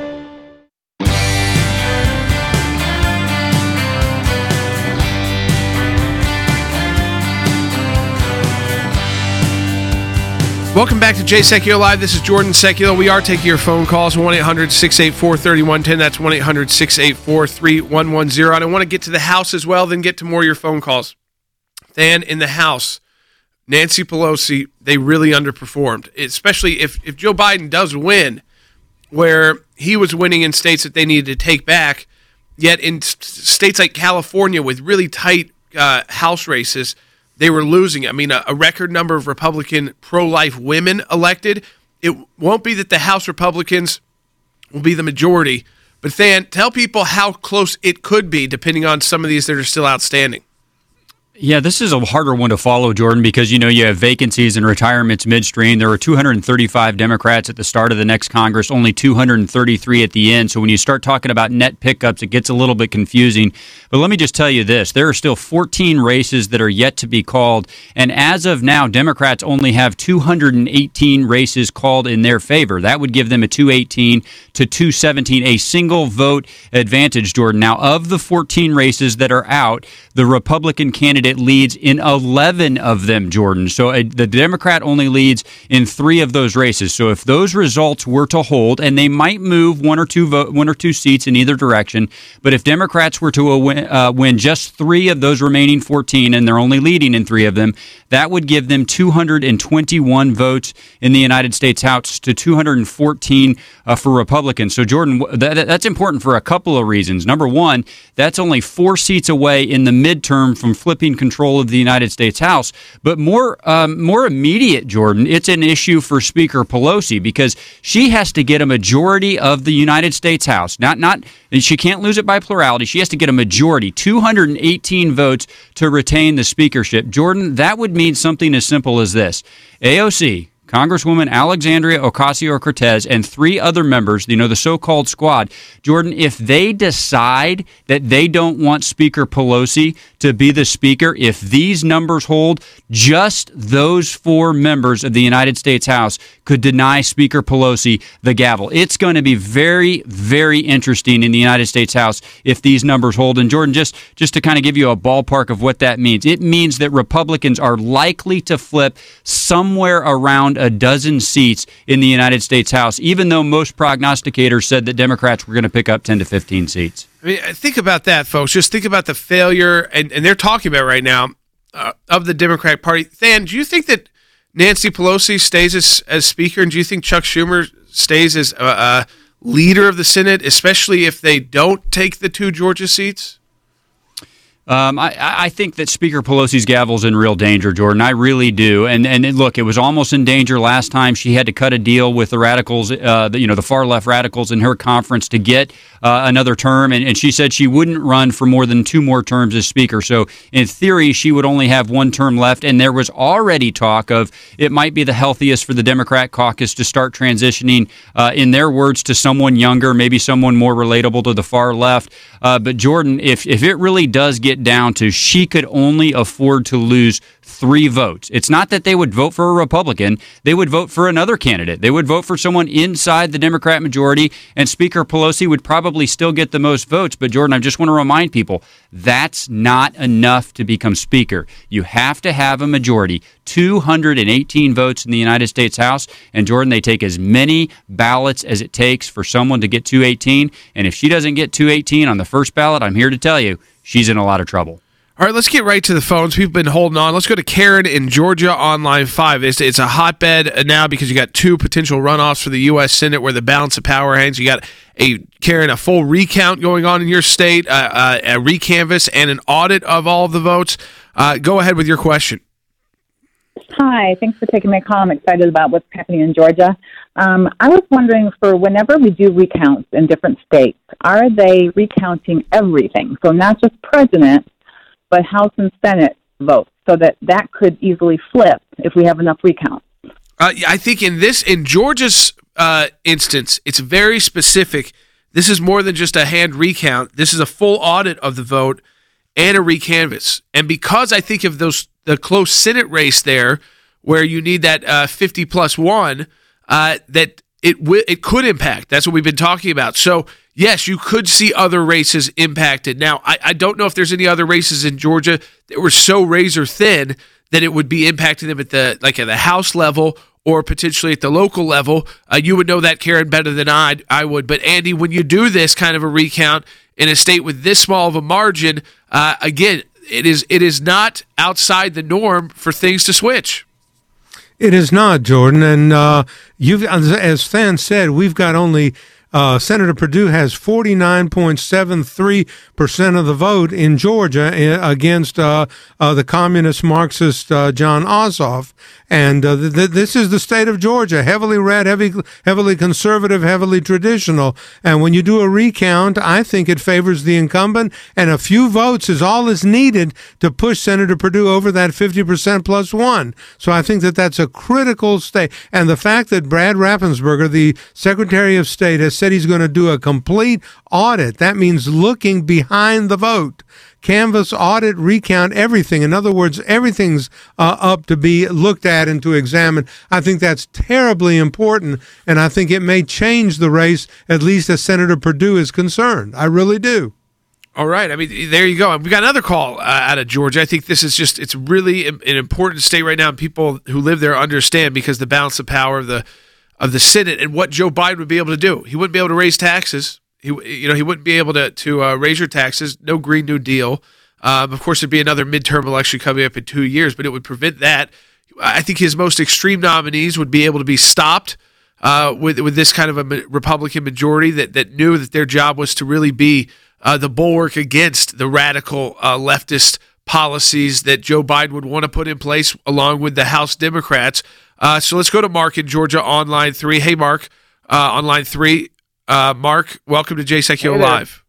Welcome back to Jay Sekulow Live. This is Jordan Sekulow. We are taking your phone calls, one eight hundred six eight four three one one zero. That's one eight hundred six eight four three one one zero. And I want to get to the House as well, then get to more of your phone calls. Then in the House, Nancy Pelosi, they really underperformed, especially if, if Joe Biden does win, where he was winning in states that they needed to take back, yet in states like California with really tight uh, House races, they were losing. I mean, a, a record number of Republican pro-life women elected. It won't be that the House Republicans will be the majority, but Than, tell people how close it could be depending on some of these that are still outstanding. Yeah, this is a harder one to follow, Jordan, because, you know, you have vacancies and retirements midstream. There were two hundred thirty-five Democrats at the start of the next Congress, only two hundred thirty-three at the end. So when you start talking about net pickups, it gets a little bit confusing. But let me just tell you this. There are still fourteen races that are yet to be called. And as of now, Democrats only have two hundred eighteen races called in their favor. That would give them a two eighteen to two seventeen, a single vote advantage, Jordan. Now, of the fourteen races that are out, the Republican candidate leads in eleven of them, Jordan. So uh, the Democrat only leads in three of those races. So if those results were to hold, and they might move one or two vo- one or two seats in either direction, but if Democrats were to uh, win, uh, win just three of those remaining fourteen, and they're only leading in three of them, that would give them two hundred twenty-one votes in the United States House to two hundred fourteen uh, for Republicans. So, Jordan, that, that's important for a couple of reasons. Number one, that's only four seats away in the midterm from flipping control of the United States House. But more um, more immediate, Jordan, it's an issue for Speaker Pelosi because she has to get a majority of the United States House. Not not she can't lose it by plurality. She has to get a majority, two hundred eighteen votes to retain the speakership. Jordan, that would mean something as simple as this. A O C, Congresswoman Alexandria Ocasio-Cortez, and three other members, you know, the so-called squad, Jordan, if they decide that they don't want Speaker Pelosi to be the speaker, if these numbers hold, just those four members of the United States House could deny Speaker Pelosi the gavel. It's going to be very, very interesting in the United States House if these numbers hold. And Jordan, just, just to kind of give you a ballpark of what that means, it means that Republicans are likely to flip somewhere around a dozen seats in the United States House, even though most prognosticators said that Democrats were going to pick up ten to fifteen seats. I mean, think about that, folks. Just think about the failure, and, and they're talking about right now, uh, of the Democratic Party. Than, do you think that Nancy Pelosi stays as, as Speaker, and do you think Chuck Schumer stays as uh, uh, leader of the Senate, especially if they don't take the two Georgia seats? Um, I, I think that Speaker Pelosi's gavel's in real danger, Jordan. I really do. And and look, it was almost in danger last time. She had to cut a deal with the radicals, uh, the, you know, the far left radicals in her conference to get uh, another term. And, and she said she wouldn't run for more than two more terms as Speaker. So in theory, she would only have one term left. And there was already talk of it might be the healthiest for the Democrat caucus to start transitioning, uh, in their words, to someone younger, maybe someone more relatable to the far left. Uh, but Jordan, if if it really does get down to she could only afford to lose three votes. It's not that they would vote for a Republican. They would vote for another candidate. They would vote for someone inside the Democrat majority, and Speaker Pelosi would probably still get the most votes. But, Jordan, I just want to remind people, that's not enough to become Speaker. You have to have a majority, two hundred eighteen votes in the United States House. And, Jordan, they take as many ballots as it takes for someone to get two eighteen. And if she doesn't get two eighteen on the first ballot, I'm here to tell you, she's in a lot of trouble. All right, let's get right to the phones. People have been holding on. Let's go to Karen in Georgia on line five. It's, it's a hotbed now because you got two potential runoffs for the U S Senate where the balance of power hangs. You got, a Karen, a full recount going on in your state, uh, uh, a recanvass, and an audit of all of the votes. Uh, go ahead with your question. Hi, thanks for taking my call. I'm excited about what's happening in Georgia. Um, I was wondering, for whenever we do recounts in different states, are they recounting everything? So not just president, but House and Senate votes, so that that could easily flip if we have enough recounts. Uh, I think in this, in Georgia's uh, instance, it's very specific. This is more than just a hand recount. This is a full audit of the vote and a recanvass. And because I think of those the close Senate race there, where you need that uh, fifty plus one, uh, that it w- it could impact. That's what we've been talking about. So, yes, you could see other races impacted. Now, I, I don't know if there's any other races in Georgia that were so razor thin that it would be impacting them at the like at the House level or potentially at the local level. Uh, you would know that, Karen, better than I I would. But, Andy, when you do this kind of a recount in a state with this small of a margin, uh, again, it is it is not outside the norm for things to switch. It is not, Jordan. And uh, you've, as Stan said, we've got only uh, Senator Perdue has forty-nine point seven three percent of the vote in Georgia against uh, uh, the communist Marxist uh, John Ossoff. And uh, th- th- this is the state of Georgia, heavily red, heavy, heavily conservative, heavily traditional. And when you do a recount, I think it favors the incumbent, and a few votes is all is needed to push Senator Perdue over that fifty percent plus one. So I think that that's a critical state. And the fact that Brad Raffensperger, the Secretary of State, has said he's going to do a complete audit, that means looking behind the vote. Canvass, audit, recount, everything. In other words, everything's uh, up to be looked at and to examine. I think that's terribly important, and I think it may change the race, at least as Senator Perdue is concerned. I really do. All right. I mean, there you go. We got another call uh, out of Georgia. I think this is just, it's really an important state right now, and people who live there understand because the balance of power of the of the Senate and what Joe Biden would be able to do. He wouldn't be able to raise taxes. He, you know, he wouldn't be able to to uh, raise your taxes. No Green New Deal. Um, of course, there'd be another midterm election coming up in two years, but it would prevent that. I think his most extreme nominees would be able to be stopped uh, with with this kind of a Republican majority that that knew that their job was to really be uh, the bulwark against the radical uh, leftist policies that Joe Biden would want to put in place, along with the House Democrats. Uh, so let's go to Mark in Georgia on line three. Hey, Mark, uh, on line three. Uh, Mark, welcome to Jay Sekulow hey Live.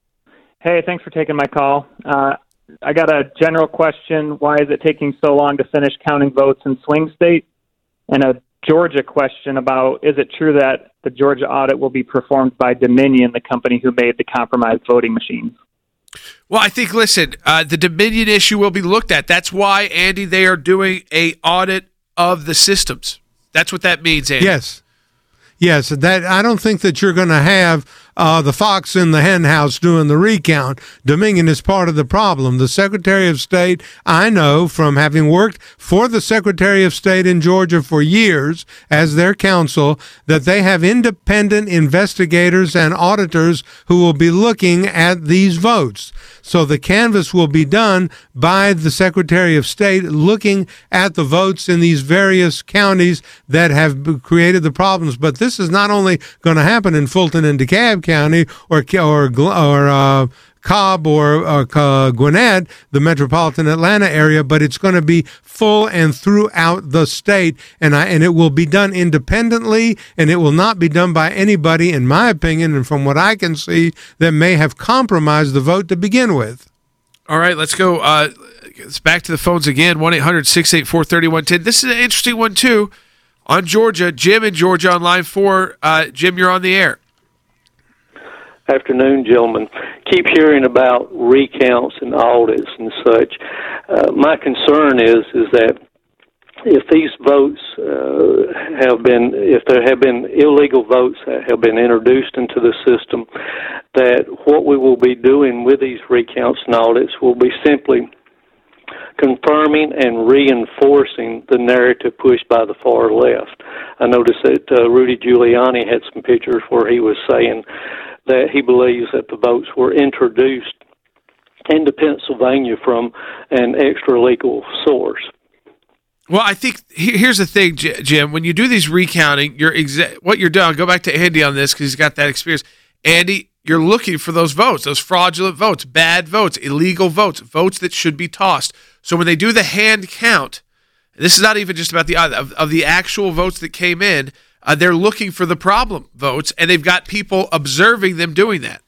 Hey, thanks for taking my call. Uh, I got a general question. Why is it taking so long to finish counting votes in swing states? And a Georgia question about, is it true that the Georgia audit will be performed by Dominion, the company who made the compromised voting machines? Well, I think, listen, uh, the Dominion issue will be looked at. That's why, Andy, they are doing a audit of the systems. That's what that means, Andy. Yes. Yes, that I don't think that you're going to have uh, the fox in the hen house doing the recount. Dominion is part of the problem. The Secretary of State, I know from having worked for the Secretary of State in Georgia for years as their counsel, that they have independent investigators and auditors who will be looking at these votes. So the canvass will be done by the Secretary of State looking at the votes in these various counties that have created the problems. But this is not only going to happen in Fulton and DeKalb County or or or uh, Cobb or uh, Gwinnett, the metropolitan Atlanta area, but it's going to be full and throughout the state, and I, and it will be done independently, and it will not be done by anybody, in my opinion, and from what I can see, that may have compromised the vote to begin with. All right, let's go. Uh, it's back to the phones again, one eight hundred six eight four three one one zero. This is an interesting one, too, on Georgia. Jim in Georgia on line four. Uh, Jim, you're on the air. Afternoon, gentlemen. Keep hearing about recounts and audits and such. Uh, my concern is is that if these votes uh, have been, if there have been illegal votes that have been introduced into the system, that what we will be doing with these recounts and audits will be simply confirming and reinforcing the narrative pushed by the far left. I noticed that uh, Rudy Giuliani had some pictures where he was saying that he believes that the votes were introduced into Pennsylvania from an extra-legal source. Well, I think here's the thing, Jim. When you do these recounting, you're exa- what you're doing, I'll go back to Andy on this because he's got that experience. Andy, you're looking for those votes, those fraudulent votes, bad votes, illegal votes, votes that should be tossed. So when they do the hand count, this is not even just about the of, of the actual votes that came in, Uh, they're looking for the problem votes, and they've got people observing them doing that.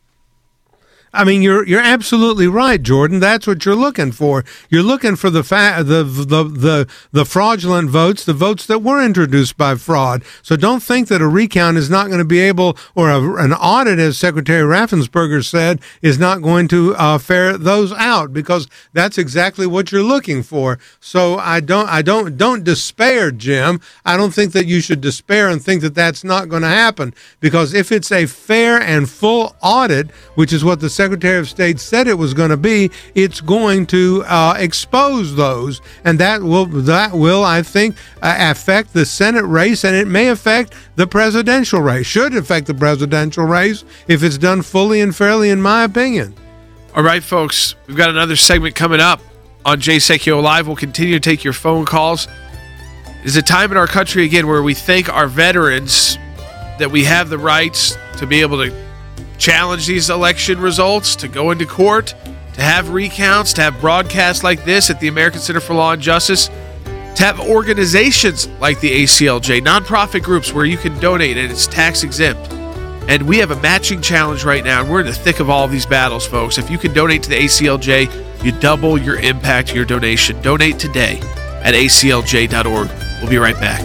I mean, you're you're absolutely right, Jordan. That's what you're looking for. You're looking for the fa- the the the the fraudulent votes, the votes that were introduced by fraud. So don't think that a recount is not going to be able, or a, an audit, as Secretary Raffensperger said, is not going to uh, ferret those out, because that's exactly what you're looking for. So I don't I don't don't despair, Jim. I don't think that you should despair and think that that's not going to happen, because if it's a fair and full audit, which is what the Secretary of State said it was going to be, it's going to uh, expose those, and that will that will I think uh, affect the Senate race, and it may affect the presidential race. Should affect the presidential race if it's done fully and fairly, in my opinion. All right, folks, we've got another segment coming up on Jay Sekulow Live. We'll continue to take your phone calls. It's a time in our country again where we thank our veterans that we have the rights to be able to challenge these election results, to go into court, to have recounts, to have broadcasts like this at the American Center for Law and Justice, to have organizations like the A C L J, nonprofit groups where you can donate and it's tax exempt. And we have a matching challenge right now, and we're in the thick of all of these battles, folks. If you can donate to the A C L J, you double your impact, your donation. Donate today at A C L J dot org. We'll be right back.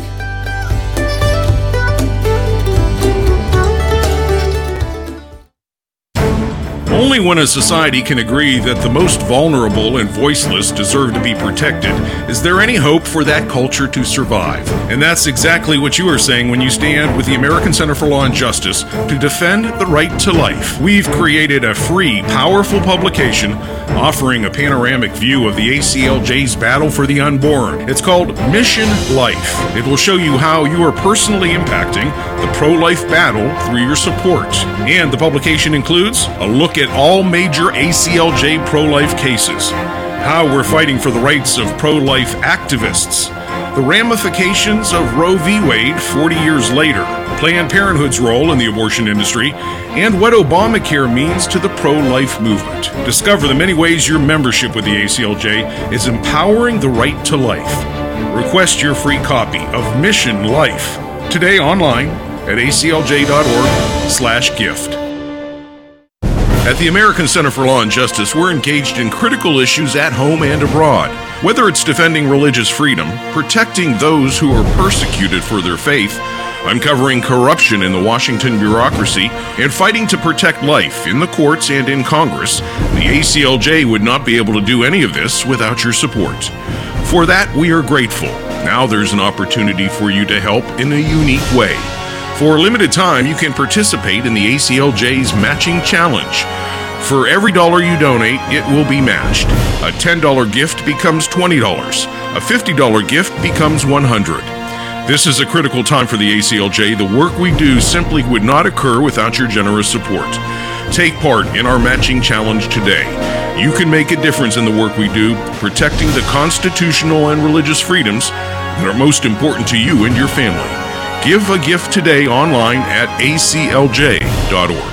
Only when a society can agree that the most vulnerable and voiceless deserve to be protected is there any hope for that culture to survive. And that's exactly what you are saying when you stand with the American Center for Law and Justice to defend the right to life. We've created a free, powerful publication offering a panoramic view of the A C L J's battle for the unborn. It's called Mission Life. It will show you how you are personally impacting the pro-life battle through your support. And the publication includes a look at all major A C L J pro-life cases, how we're fighting for the rights of pro-life activists, the ramifications of Roe v. Wade forty years later, Planned Parenthood's role in the abortion industry, and what Obamacare means to the pro-life movement. Discover the many ways your membership with the A C L J is empowering the right to life. Request your free copy of Mission Life today online at A C L J dot org slash gift. At the American Center for Law and Justice, we're engaged in critical issues at home and abroad. Whether it's defending religious freedom, protecting those who are persecuted for their faith, uncovering corruption in the Washington bureaucracy, and fighting to protect life in the courts and in Congress, the A C L J would not be able to do any of this without your support. For that, we are grateful. Now there's an opportunity for you to help in a unique way. For a limited time, you can participate in the A C L J's Matching Challenge. For every dollar you donate, it will be matched. A ten dollars gift becomes twenty dollars. A fifty dollars gift becomes one hundred dollars. This is a critical time for the A C L J. The work we do simply would not occur without your generous support. Take part in our matching challenge today. You can make a difference in the work we do, protecting the constitutional and religious freedoms that are most important to you and your family. Give a gift today online at A C L J dot org.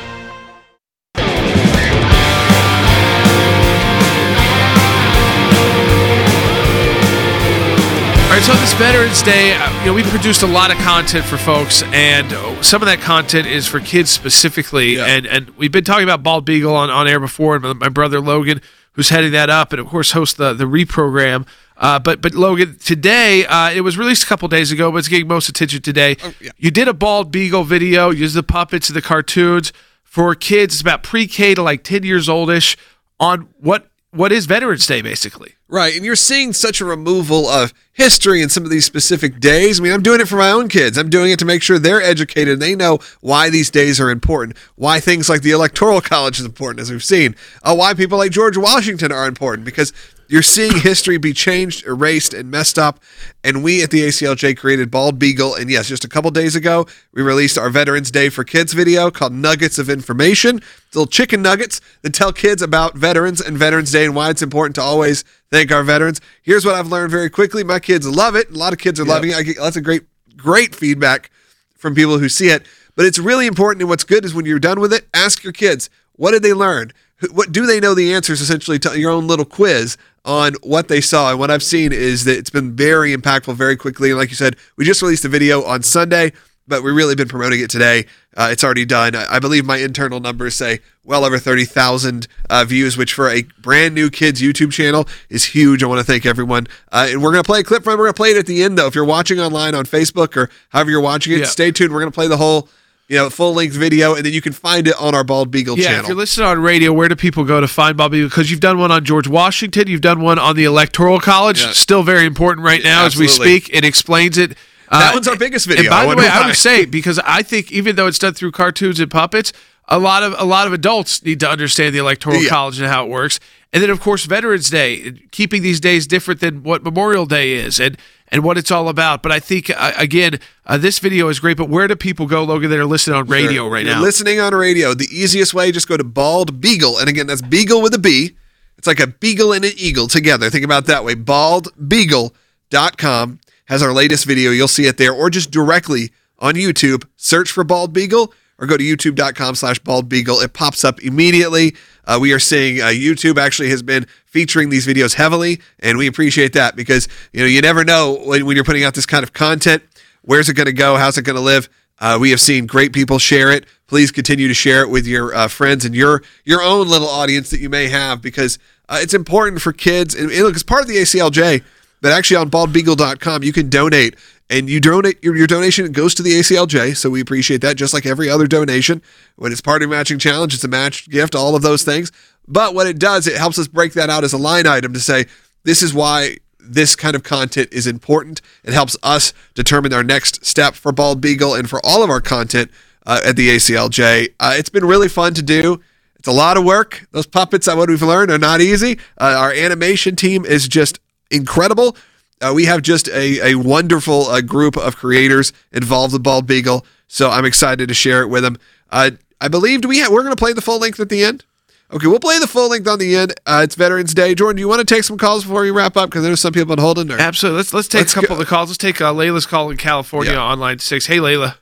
All right, so on this Veterans Day, uh, you know, we've produced a lot of content for folks, and some of that content is for kids specifically. Yeah. And and we've been talking about Bald Beagle on, on air before, and my, my brother Logan, who's heading that up, and of course hosts the the reprogram. Uh, but but Logan, today uh, it was released a couple days ago, but it's getting most attention today. Oh, yeah. You did a Bald Beagle video, use the puppets and the cartoons for kids. It's about pre-K to like ten years oldish on what what is Veterans Day basically. Right, and you're seeing such a removal of history in some of these specific days. I mean, I'm doing it for my own kids. I'm doing it to make sure they're educated and they know why these days are important, why things like the Electoral College is important, as we've seen, uh, why people like George Washington are important, because you're seeing history be changed, erased, and messed up. And we at the A C L J created Bald Beagle. And yes, just a couple days ago, we released our Veterans Day for Kids video called Nuggets of Information. It's little chicken nuggets that tell kids about veterans and Veterans Day and why it's important to always thank our veterans. Here's what I've learned very quickly. My kids love it. A lot of kids are yep. loving it. I get lots of great, great feedback from people who see it. But it's really important. And what's good is when you're done with it, ask your kids, what did they learn? What do they know the answers, essentially, to your own little quiz on what they saw? And what I've seen is that it's been very impactful very quickly. And like you said, we just released a video on Sunday, but we've really been promoting it today. Uh, it's already done. I, I believe my internal numbers say well over thirty thousand uh, views, which for a brand new kids YouTube channel is huge. I want to thank everyone. Uh, and we're going to play a clip from it. We're going to play it at the end, though. If you're watching online on Facebook or however you're watching it, yeah. stay tuned. We're going to play the whole You know, full-length video, and then you can find it on our Bald Beagle yeah, channel. If you're listening on radio, where do people go to find Bald Beagle? Because you've done one on George Washington, you've done one on the Electoral College, yeah. still very important right now Absolutely. as we speak. It explains it. That uh, one's our biggest video. And by I the way, why. I would say, because I think even though it's done through cartoons and puppets, a lot of a lot of adults need to understand the Electoral yeah. College and how it works. And then, of course, Veterans Day, keeping these days different than what Memorial Day is and, and what it's all about. But I think, uh, again, uh, this video is great. But where do people go, Logan, that are listening on radio sure. right You're now? Listening on radio, the easiest way, just go to Bald Beagle. And again, that's Beagle with a B. It's like a beagle and an eagle together. Think about it that way. bald beagle dot com has our latest video. You'll see it there. Or just directly on YouTube, search for Bald Beagle, or go to youtube dot com slash bald beagle. It pops up immediately. Uh, we are seeing uh, YouTube actually has been featuring these videos heavily, and we appreciate that because you know you never know when, when you're putting out this kind of content, where's it going to go, how's it going to live. Uh, we have seen great people share it. Please continue to share it with your uh, friends and your your own little audience that you may have because uh, it's important for kids. And, and look, it's part of the A C L J, but actually on bald beagle dot com you can donate. And you donate your, your donation goes to the A C L J, so we appreciate that, just like every other donation. When it's part of a matching challenge, it's a match gift, all of those things. But what it does, it helps us break that out as a line item to say, this is why this kind of content is important. It helps us determine our next step for Bald Beagle and for all of our content uh, at the A C L J. Uh, it's been really fun to do. It's a lot of work. Those puppets, what we've learned, are not easy. Uh, our animation team is just incredible. Uh, we have just a, a wonderful uh, group of creators involved with Bald Beagle, so I'm excited to share it with them. Uh, I believe do we have, we're going to play the full length at the end? Okay, we'll play the full length on the end. Uh, it's Veterans Day. Jordan, do you want to take some calls before we wrap up? Because there's some people on holding there. Absolutely. Let's let's take let's a couple go. of the calls. Let's take uh, Layla's call in California yeah. on line six. Hey, Layla.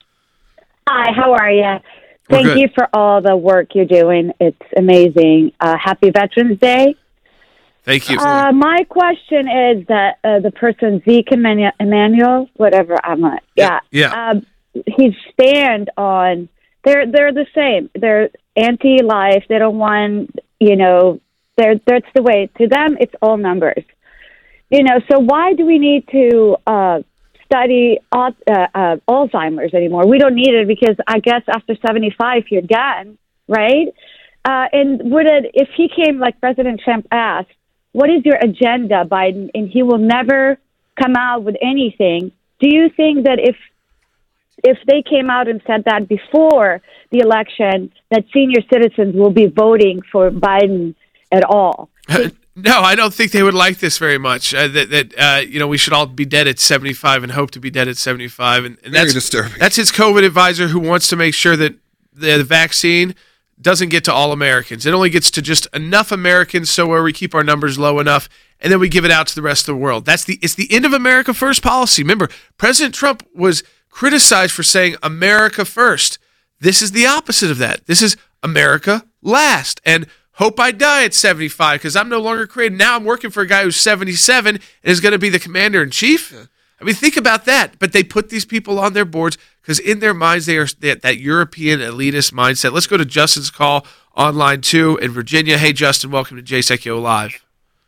Hi, how are you? Thank good. you for all the work you're doing. It's amazing. Uh, happy Veterans Day. Thank you. Uh, my question is that uh, the person, Zeke Emmanuel, Emmanuel whatever, I'm not, yeah. Yeah. Um, his stand on, they're they're the same. They're anti-life. They don't want, you know, they're, that's the way. To them, it's all numbers. You know, so why do we need to uh, study uh, uh, Alzheimer's anymore? We don't need it because I guess after seventy-five, you're done, right? Uh, and would it, if he came like President Trump asked, what is your agenda, Biden? And he will never come out with anything. Do you think that if if they came out and said that before the election, that senior citizens will be voting for Biden at all. No, I don't think they would like this very much. Uh, that that uh, you know, we should all be dead at seventy-five and hope to be dead at seventy-five. And, and Very that's disturbing. That's his COVID advisor who wants to make sure that the, the vaccine doesn't get to all Americans. It only gets to just enough Americans, so where we keep our numbers low enough, and then we give it out to the rest of the world. That's the it's the end of America First policy. Remember, President Trump was criticized for saying America first. This is the opposite of that. This is America last. And hope I die at seventy-five because I'm no longer creating. Now I'm working for a guy who's seventy-seven and is going to be the commander in chief. Yeah. I mean, think about that. But they put these people on their boards because in their minds they are that, that European elitist mindset. Let's go to Justin's call on line two in Virginia. Hey, Justin, welcome to Jay Sekulow Live.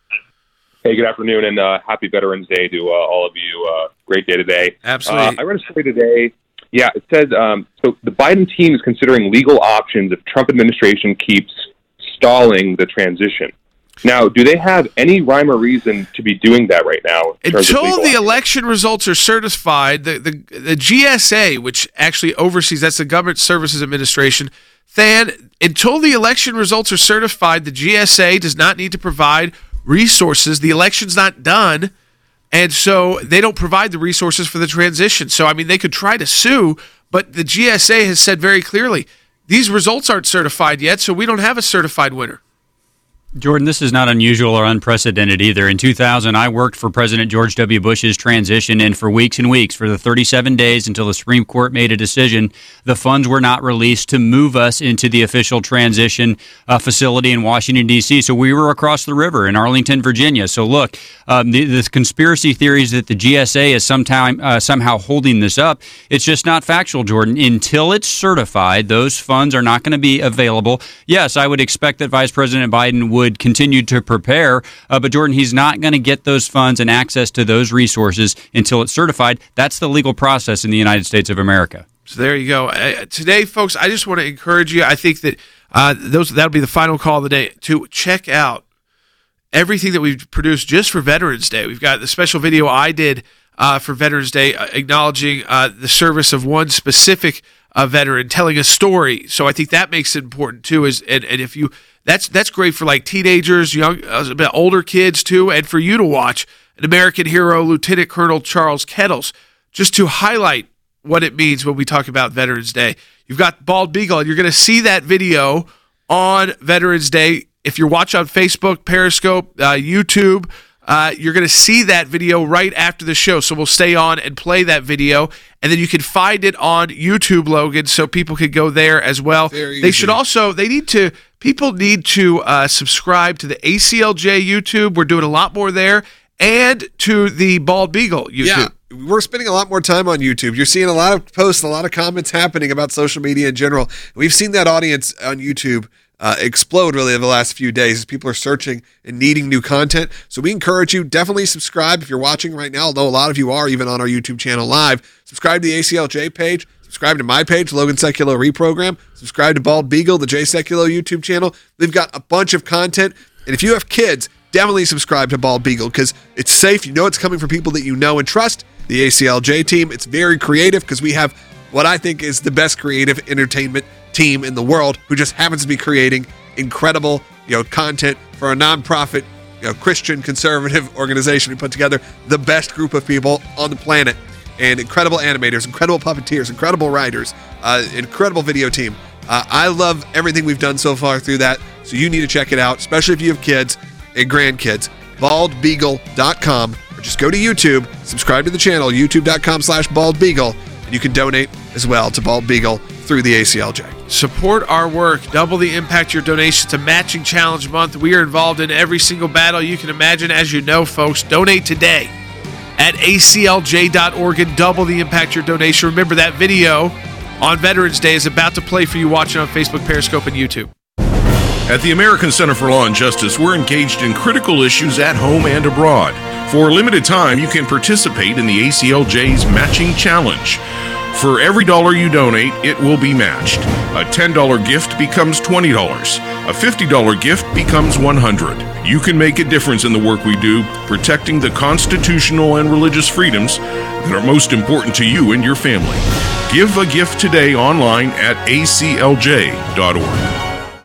Hey, good afternoon, and uh, happy Veterans Day to uh, all of you. Uh, great day today. Absolutely. Uh, I read a story today. Yeah, it says, um, so the Biden team is considering legal options if Trump administration keeps stalling the transition. Now, do they have any rhyme or reason to be doing that right now? In terms Until of legal the options? election results are certified, the, the, the G S A, which actually oversees, that's the Government Services Administration, Than, until the election results are certified, the G S A does not need to provide resources. The election's not done, and so they don't provide the resources for the transition. So, I mean, they could try to sue, but the G S A has said very clearly, these results aren't certified yet, so we don't have a certified winner. Jordan, this is not unusual or unprecedented either. In two thousand, I worked for President George W. Bush's transition, and for weeks and weeks, for the thirty-seven days until the Supreme Court made a decision, the funds were not released to move us into the official transition uh, facility in Washington, D C. So we were across the river in Arlington, Virginia. So look, um, the, the conspiracy theories that the G S A is sometime, uh, somehow holding this up, it's just not factual, Jordan. Until it's certified, those funds are not going to be available. Yes, I would expect that Vice President Biden would would continue to prepare, uh, but Jordan, he's not going to get those funds and access to those resources until it's certified. That's the legal process in the United States of America. So there you go. Uh, today, folks, I just want to encourage you. I think that uh, those that'll be the final call of the day to check out everything that we've produced just for Veterans Day. We've got the special video I did uh, for Veterans Day uh, acknowledging uh, the service of one specific uh, veteran, telling a story. So I think that makes it important too. Is and, and if you That's that's great for like teenagers, young, uh, a bit older kids too, and for you to watch an American hero, Lieutenant Colonel Charles Kettles, just to highlight what it means when we talk about Veterans Day. You've got Bald Beagle, and you're going to see that video on Veterans Day. If you're watching on Facebook, Periscope, uh, YouTube, uh, you're going to see that video right after the show. So we'll stay on and play that video, and then you can find it on YouTube, Logan, so people can go there as well. Very they easy. should also, they need to, people need to uh, subscribe to the A C L J YouTube. We're doing a lot more there, and to the Bald Beagle YouTube. Yeah, we're spending a lot more time on YouTube. You're seeing a lot of posts, a lot of comments happening about social media in general. We've seen that audience on YouTube uh, explode really over the last few days as people are searching and needing new content. So we encourage you, definitely subscribe if you're watching right now, although a lot of you are even on our YouTube channel live. Subscribe to the A C L J page. Subscribe to my page, Logan Sekulow Reprogram. Subscribe to Bald Beagle, the Jay Sekulow YouTube channel. They've got a bunch of content. And if you have kids, definitely subscribe to Bald Beagle because it's safe. You know it's coming from people that you know and trust. The A C L J team, it's very creative because we have what I think is the best creative entertainment team in the world who just happens to be creating incredible, you know, content for a nonprofit, you know, Christian conservative organization who put together the best group of people on the planet. And incredible animators, incredible puppeteers, incredible writers, uh, incredible video team. Uh, I love everything we've done so far through that, so you need to check it out, especially if you have kids and grandkids. bald beagle dot com, or just go to YouTube, subscribe to the channel, youtube.com slash baldbeagle, and you can donate as well to Bald Beagle through the A C L J. Support our work. Double the impact your donation to Matching Challenge Month. We are involved in every single battle you can imagine. As you know, folks, donate today at A C L J dot org and double the impact your donation. Remember, that video on Veterans Day is about to play for you watching on Facebook, Periscope, and YouTube. At the American Center for Law and Justice, we're engaged in critical issues at home and abroad. For a limited time, you can participate in the A C L J's Matching Challenge. For every dollar you donate, it will be matched. A ten dollar gift becomes twenty dollars. A fifty dollar gift becomes one hundred dollars. You can make a difference in the work we do, protecting the constitutional and religious freedoms that are most important to you and your family. Give a gift today online at A C L J dot org.